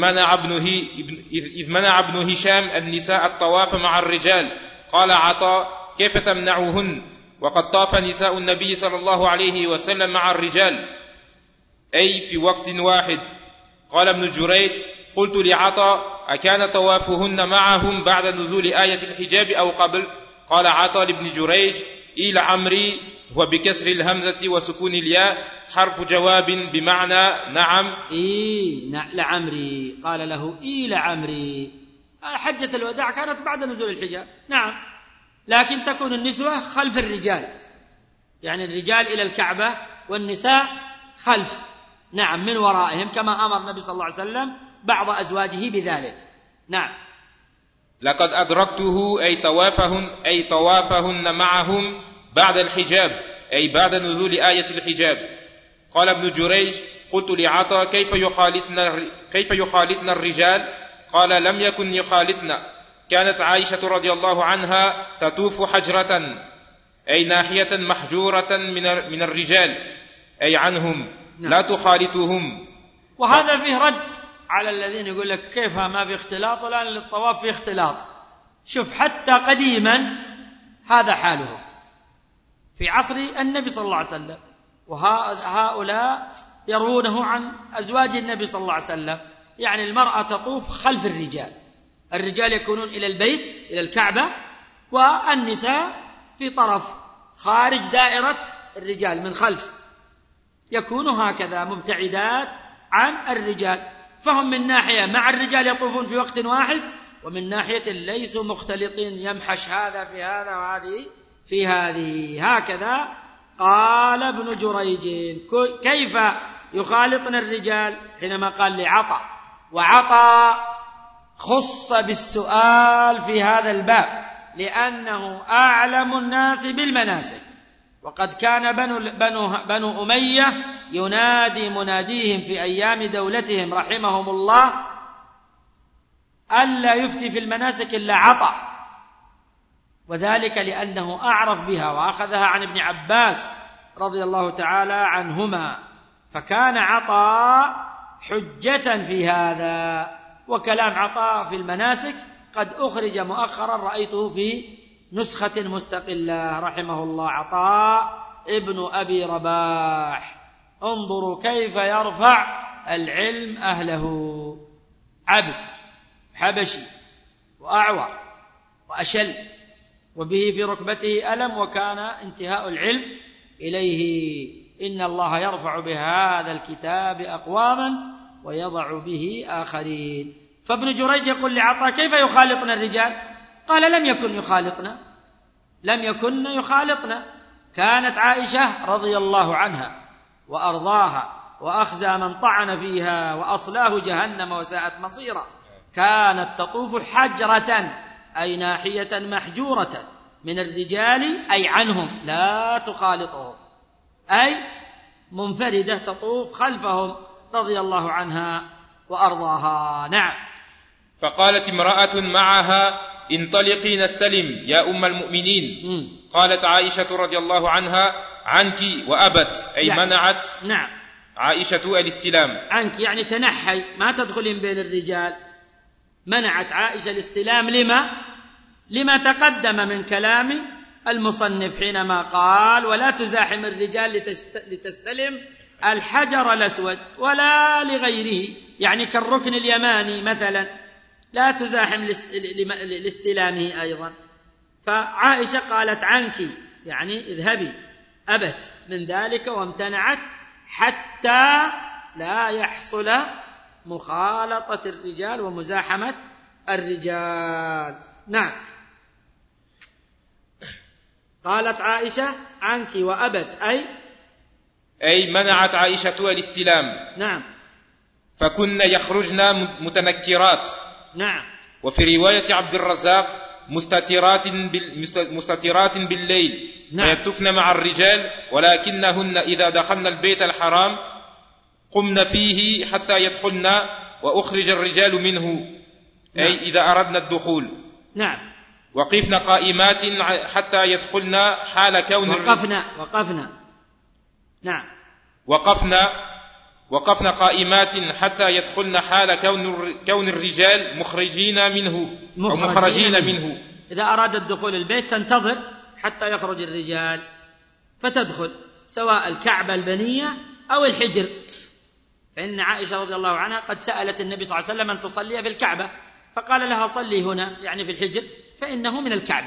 Speaker 2: منع ابن هشام النساء الطواف مع الرجال. قال عطاء: كيف تمنعهن وقد طاف نساء النبي صلى الله عليه وسلم مع الرجال، أي في وقت واحد. قال ابن جريج: قلت لعطاء: أكان طوافهن معهم بعد نزول آية الحجاب أو قبل؟ قال عطاء لابن جريج: إلى عمري، وبكسر الهمزة وسكون الياء حرف جواب بمعنى نعم.
Speaker 3: لعمري، قال له إلى عمري. حجة الوداع كانت بعد نزول الحجاب، نعم، لكن تكون النسوة خلف الرجال، يعني الرجال إلى الكعبة والنساء خلف، نعم، من ورائهم، كما أمر النبي صلى الله عليه وسلم بعض أزواجه بذلك. نعم.
Speaker 2: لقد أدركته أي طوافهن معهم بعد الحجاب، أي بعد نزول آية الحجاب. قال ابن جريج: قلت لعطا: كيف يخالطن الرجال؟ قال: لم يكن يخالطن، كانت عائشة رضي الله عنها تطوف حجرة، أي ناحية محجورة من الرجال، أي عنهم، لا تخالطهم.
Speaker 3: وهذا فيه رد على الذين يقول لك كيف ما في اختلاط، والآن للطواف في اختلاط. شوف، حتى قديما هذا حاله في عصر النبي صلى الله عليه وسلم، وهؤلاء يروونه عن أزواج النبي صلى الله عليه وسلم، يعني المرأة تطوف خلف الرجال يكونون إلى البيت، إلى الكعبة، والنساء في طرف خارج دائرة الرجال من خلف، يكون هكذا مبتعدات عن الرجال، فهم من ناحية مع الرجال يطوفون في وقت واحد، ومن ناحية ليسوا مختلطين، يمحش هذا في هذا وهذه في هذه. هكذا قال ابن جريج: كيف يخالطن الرجال؟ حينما قال لعطا، وعطا خص بالسؤال في هذا الباب لأنه أعلم الناس بالمناسك، وقد كان بنو أمية ينادي مناديهم في أيام دولتهم رحمهم الله ألا يفتي في المناسك إلا عطا، وذلك لأنه أعرف بها وأخذها عن ابن عباس رضي الله تعالى عنهما، فكان عطاء حجة في هذا. وكلام عطاء في المناسك قد أخرج مؤخرا، رأيته في نسخة مستقلة رحمه الله، عطاء ابن أبي رباح. انظروا كيف يرفع العلم أهله، عبد حبشي وأعور وأشل، وبه في ركبته ألم، وكان انتهاء العلم إليه. إن الله يرفع بهذا الكتاب أقواما ويضع به آخرين. فابن جريج يقول لعطاء: كيف يخالطنا الرجال؟ قال: لم يكن يخالطنا. كانت عائشة رضي الله عنها وأرضاها وأخزى من طعن فيها وأصلاه جهنم وساءت مصيرا، كانت تطوف حجرة، أي ناحية محجورة من الرجال، أي عنهم، لا تخالطهم، أي منفردة تطوف خلفهم رضي الله عنها وأرضاها. نعم.
Speaker 2: فقالت امرأة معها: انطلقي نستلم يا أم المؤمنين. قالت عائشة رضي الله عنها: عنك، وأبت، أي منعت.
Speaker 3: نعم.
Speaker 2: عائشة الاستلام.
Speaker 3: عنك يعني تنحي، ما تدخلين بين الرجال. منعت عائشة الاستلام. لما تقدم من كلام المصنف حينما قال: ولا تزاحم الرجال لتستلم، الحجر الأسود ولا لغيره، يعني كالركن اليماني مثلا لا تزاحم لاستلامه أيضا. فعائشة قالت عنك، يعني اذهبي، أبت من ذلك وامتنعت حتى لا يحصل مخالطة الرجال ومزاحمة الرجال. نعم. قالت عائشة عنك وأبت
Speaker 2: أي منعت عائشة الاستلام.
Speaker 3: نعم.
Speaker 2: فكن يخرجن متنكرات.
Speaker 3: نعم.
Speaker 2: وفي رواية عبد الرزاق مستترات بالليل.
Speaker 3: نعم.
Speaker 2: فيطفن مع الرجال، ولكنهن إذا دخلن البيت الحرام قمن فيه حتى يدخلن وأخرج الرجال منه.
Speaker 3: نعم.
Speaker 2: أي إذا أردنا الدخول.
Speaker 3: نعم.
Speaker 2: وقفن قائمات حتى يدخلن حال كون
Speaker 3: وقفنا. نعم.
Speaker 2: وقفن قائمات حتى يدخلن حال كون الرجال مخرجين منه.
Speaker 3: إذا أراد الدخول البيت تنتظر حتى يخرج الرجال فتدخل، سواء الكعبة البنية أو الحجر. فإن عائشة رضي الله عنها قد سألت النبي صلى الله عليه وسلم أن تصلي في الكعبة، فقال لها صلي هنا، يعني في الحجر، فإنه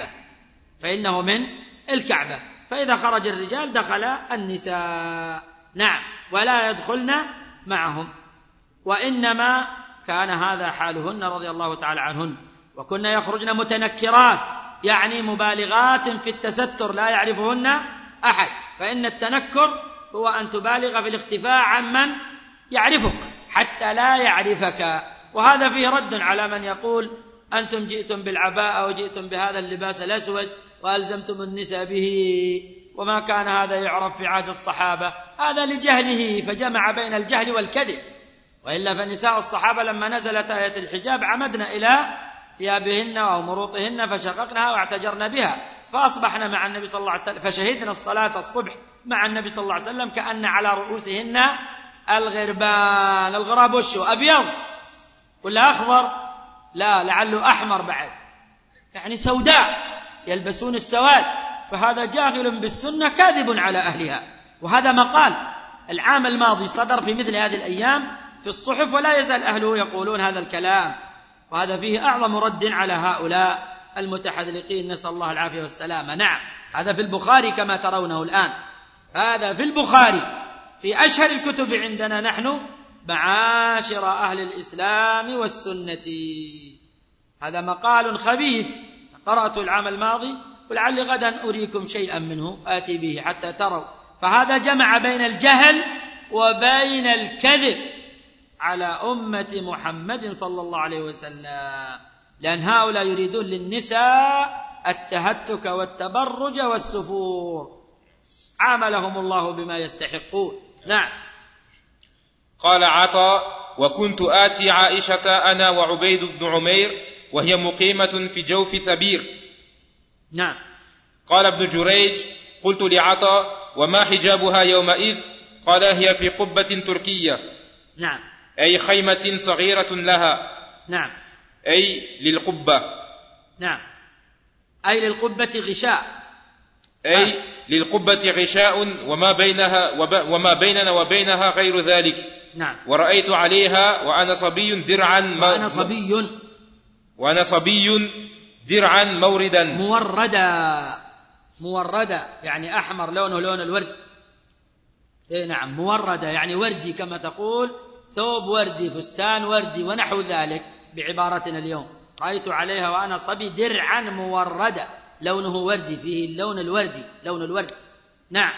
Speaker 3: من الكعبة. فإذا خرج الرجال دخل النساء. نعم. ولا يدخلن معهم، وإنما كان هذا حالهن رضي الله تعالى عنهن. وكن يخرجن متنكرات، يعني مبالغات في التستر لا يعرفهن أحد. فإن التنكر هو أن تبالغ في الاختفاء عمن يعرفك حتى لا يعرفك. وهذا فيه رد على من يقول أنتم جئتم بالعباءة وجئتم بهذا اللباس الأسود وألزمتم النساء به، وما كان هذا يعرف في عهد الصحابة. هذا لجهله، فجمع بين الجهل والكذب. وإلا فنساء الصحابة لما نزلت آية الحجاب عمدنا إلى ثيابهن أو مروطهن فشققناها واعتجرنا بها، فأصبحنا مع النبي صلى الله عليه وسلم، فشهدنا الصلاة الصبح مع النبي صلى الله عليه وسلم كأن على رؤوسهن الغربان. الغراب وشو؟ أبيض ولا أخضر؟ لا، لعله أحمر بعد، يعني سوداء، يلبسون السواد. فهذا جاهل بالسنة كاذب على أهلها. وهذا مقال العام الماضي صدر في مثل هذه الأيام في الصحف، ولا يزال أهله يقولون هذا الكلام. وهذا فيه أعظم رد على هؤلاء المتحذلقين، نسأل الله العافية والسلامة. نعم. هذا في البخاري كما ترونه الآن، هذا في البخاري في أشهر الكتب عندنا نحن معاشر أهل الإسلام والسنة. هذا مقال خبيث قرأته العام الماضي، ولعلي غدا أريكم شيئا منه آتي به حتى تروا. فهذا جمع بين الجهل وبين الكذب على أمة محمد صلى الله عليه وسلم، لأن هؤلاء يريدون للنساء التهتك والتبرج والسفور، عاملهم الله بما يستحقون. نعم.
Speaker 2: قال عطاء: وكنت آتي عائشة أنا وعبيد بن عمير وهي مقيمة في جوف ثبير.
Speaker 3: نعم.
Speaker 2: قال ابن جريج: قلت لعطاء: وما حجابها يومئذ؟ قال: هي في قبة تركية.
Speaker 3: نعم.
Speaker 2: أي خيمة صغيرة لها.
Speaker 3: نعم.
Speaker 2: أي للقبة.
Speaker 3: نعم. أي للقبة غشاء.
Speaker 2: أي للقبة غشاء وما بيننا وبينها غير ذلك.
Speaker 3: نعم.
Speaker 2: ورأيت عليها وأنا صبي درعا موردا.
Speaker 3: موردا يعني أحمر لونه لون الورد. نعم. موردا يعني وردي، كما تقول ثوب وردي، فستان وردي ونحو ذلك بعبارتنا اليوم. رأيت عليها وأنا صبي درعا موردا، لونه وردي، فيه اللون الوردي، لون الورد. نعم.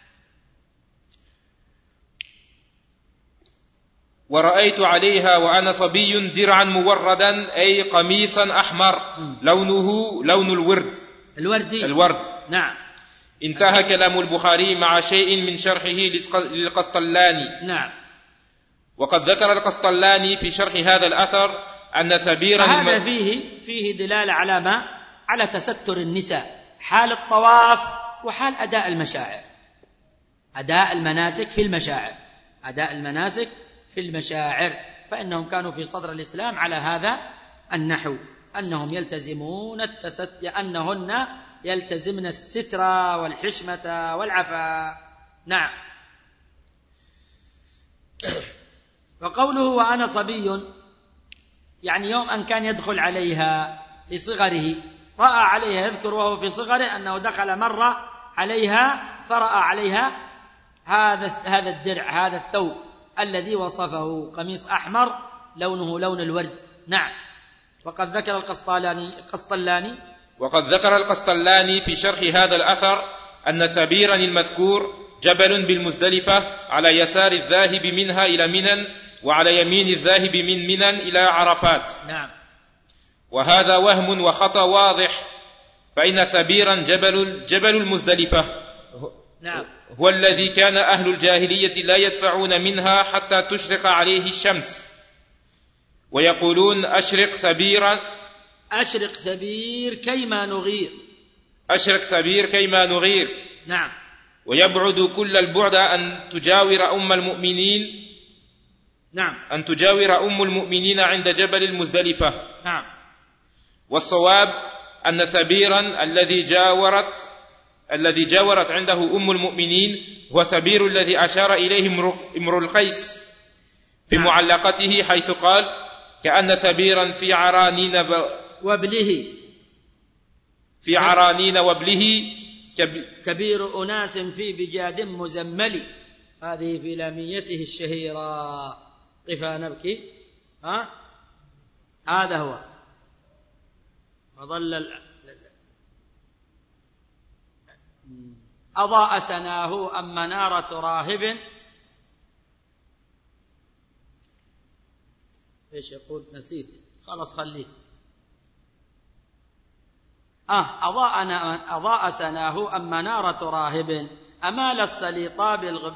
Speaker 2: ورأيت عليها وأنا صبي درعا موردا، أي قميصا أحمر لونه لون الورد.
Speaker 3: نعم.
Speaker 2: انتهى كلام البخاري مع شيء من شرحه للقسطلاني.
Speaker 3: نعم.
Speaker 2: وقد ذكر القسطلاني في شرح هذا الأثر أن ثبيرا
Speaker 3: هذا فيه دلالة على تستر النساء حال الطواف وحال أداء المشاعر، أداء المناسك في المشاعر. فإنهم كانوا في صدر الإسلام على هذا النحو، أنهم يلتزمون أنهن يلتزمن الستر والحشمة والعفاف. نعم. وقوله وأنا صبي يعني يوم أن كان يدخل عليها في صغره، رأى عليها، يذكر وهو في صغره أنه دخل مرة عليها فرأى عليها هذا الدرع، هذا الثوب الذي وصفه، قميص أحمر لونه لون الورد. نعم. وقد ذكر
Speaker 2: القسطلاني في شرح هذا الأثر أن ثبيرا المذكور جبل بالمزدلفة على يسار الذاهب منها إلى منى، وعلى يمين الذاهب من منى إلى عرفات.
Speaker 3: نعم.
Speaker 2: وهذا وهم وخطأ واضح، فإن ثبيرا جبل المزدلفة
Speaker 3: نعم.
Speaker 2: هو الذي كان أهل الجاهلية لا يدفعون منها حتى تشرق عليه الشمس، ويقولون أشرق ثبير كيما نغير.
Speaker 3: نعم.
Speaker 2: ويبعد كل البعد أن تجاور أم المؤمنين.
Speaker 3: نعم.
Speaker 2: أن تجاور أم المؤمنين عند جبل المزدلفة.
Speaker 3: نعم.
Speaker 2: والصواب أن ثبيرا الذي جاورت عنده أم المؤمنين هو ثبير الذي أشار إليه امرؤ القيس في معلقته، حيث قال كأن ثبيرا في عرانين وبله
Speaker 3: كبير أناس في بجاد مزمل. هذه في لاميته الشهيرة. قفا نبكي. هذا هو. أضاء سناه أم منارة راهب. ايش يقول؟ نسيت، خلاص خليه. أضاء سناه أم منارة راهب أمال السليطة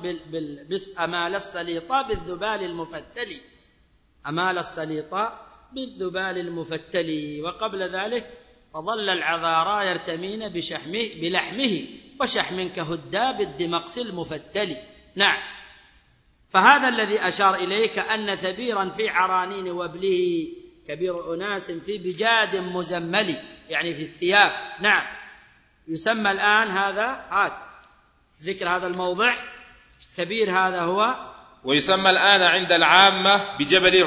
Speaker 3: بالذبال المفتل. وقبل ذلك فظل العذارى يرتمين بلحمه وشحم كهداب الدمقس المفتل. نعم. فهذا الذي أشار إليه كأن ثبيرا في عرانين وبله كبير أناس في بجاد مزمل، يعني في الثياب. نعم. يسمى الآن هذا ذكر هذا الموضع ثبير، هذا هو.
Speaker 2: ويسمى الآن عند العامة بجبل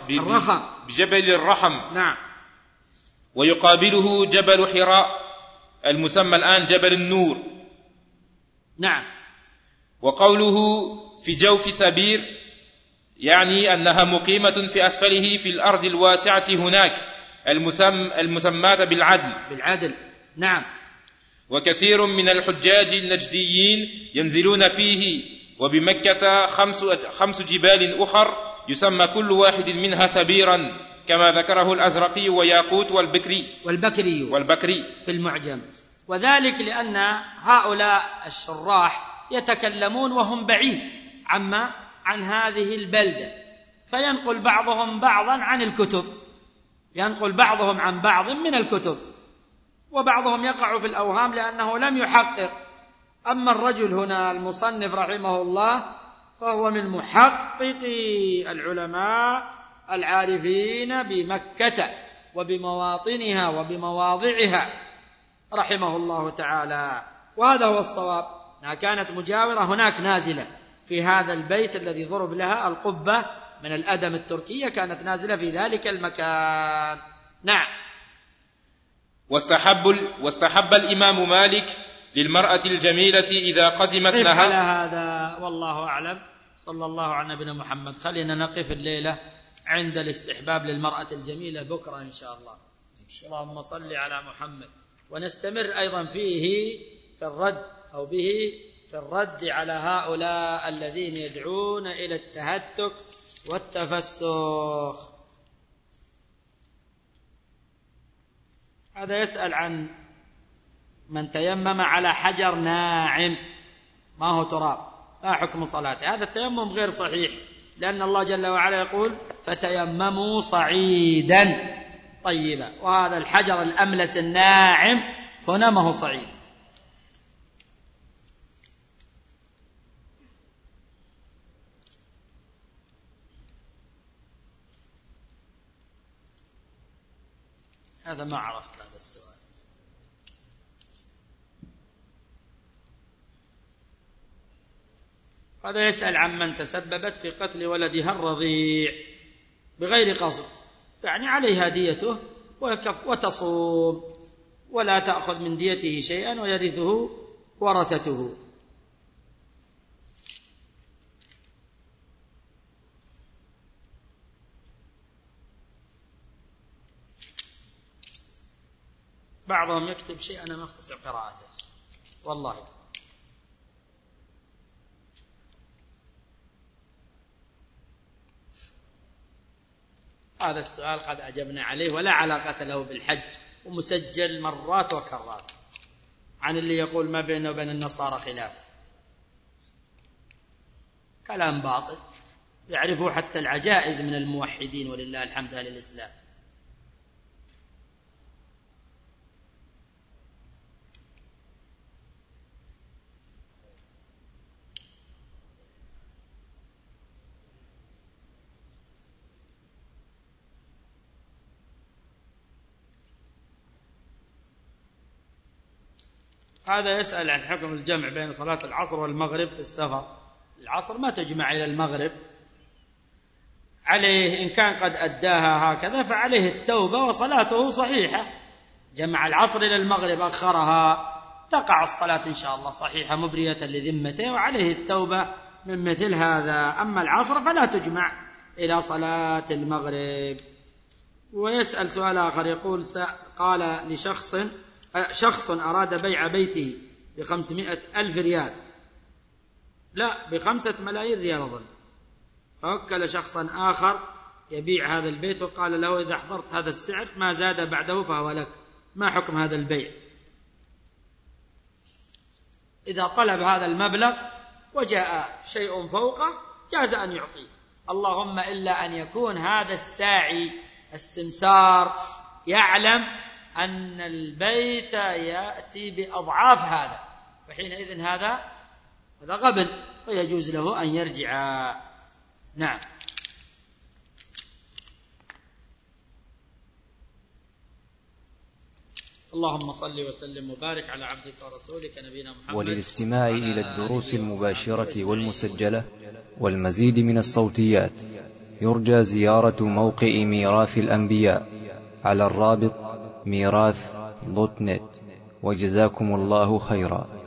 Speaker 2: الرحم.
Speaker 3: نعم.
Speaker 2: ويقابله جبل حراء المسمى الآن جبل النور.
Speaker 3: نعم.
Speaker 2: وقوله في جوف ثبير يعني أنها مقيمة في أسفله في الأرض الواسعة هناك المسماة بالعدل.
Speaker 3: نعم.
Speaker 2: وكثير من الحجاج النجديين ينزلون فيه، وبمكة 5 جبال أخر يسمى كل واحد منها ثبيرا، كما ذكره الأزرقي وياقوت والبكري
Speaker 3: في المعجم. وذلك لأن هؤلاء الشراح يتكلمون وهم بعيد عن هذه البلدة، فينقل بعضهم بعضا عن الكتب، ينقل بعضهم عن بعض من الكتب، وبعضهم يقع في الأوهام لأنه لم يحقق. أما الرجل هنا المصنف رحمه الله فهو من محققي العلماء العارفين بمكة وبمواطنها وبمواضعها رحمه الله تعالى. وهذا هو الصواب، أنها كانت مجاورة هناك نازلة في هذا البيت الذي ضرب لها القبة من الأدم التركية، كانت نازلة في ذلك المكان. نعم.
Speaker 2: واستحب الإمام مالك للمرأة الجميلة إذا قدمت
Speaker 3: نقف على هذا والله أعلم. صلى الله على نبينا محمد. خلينا نقف الليلة عند الاستحباب للمرأة الجميلة، بكرة إن شاء الله. اللهم صل على محمد. ونستمر أيضا فيه في الرد أو به في الرد على هؤلاء الذين يدعون إلى التهتك والتفسخ. هذا يسأل عن من تيمم على حجر ناعم ما هو تراب، ما حكم صلاته؟ هذا التيمم غير صحيح، لأن الله جل وعلا يقول فتيمموا صعيدا طيبا، وهذا الحجر الأملس الناعم هنا ما هو صعيد. هذا ما عرفت هذا السؤال. هذا يسأل عمن تسببت في قتل ولدها الرضيع بغير قصد، يعني عليها ديته وتصوم ولا تأخذ من ديته شيئا ويرثه ورثته. بعضهم يكتب شيء أنا ما أستطيع قراءته والله. هذا السؤال قد أجبنا عليه ولا علاقة له بالحج، ومسجل مرات وكرات عن اللي يقول ما بينه وبين النصارى خلاف، كلام باطل يعرفوا حتى العجائز من الموحدين ولله الحمد أهل الإسلام. هذا يسأل عن حكم الجمع بين صلاة العصر والمغرب في السفر. العصر ما تجمع إلى المغرب، عليه إن كان قد أداها هكذا فعليه التوبة وصلاته صحيحة. جمع العصر إلى المغرب أخرها تقع الصلاة إن شاء الله صحيحة مبرية لذمته وعليه التوبة من مثل هذا. أما العصر فلا تجمع إلى صلاة المغرب. ويسأل سؤال آخر يقول قال لشخص أراد بيع بيته ب500,000 ريال، لا ب5 ملايين ريال أظن، فوكل شخصا آخر يبيع هذا البيت وقال له إذا حضرت هذا السعر ما زاد بعده فهو لك، ما حكم هذا البيع؟ إذا طلب هذا المبلغ وجاء شيء فوقه جاز أن يعطيه، اللهم إلا أن يكون هذا الساعي السمسار يعلم أن البيت يأتي بأضعاف هذا، فحينئذ هذا غبن ويجوز له أن يرجع. نعم. اللهم صل وسلم وبارك على عبدك ورسولك نبينا محمد.
Speaker 1: وللاستماع إلى الدروس المباشرة والمسجلة والمزيد من الصوتيات يرجى زيارة موقع ميراث الأنبياء على الرابط ميراث.net. وجزاكم الله خيرا.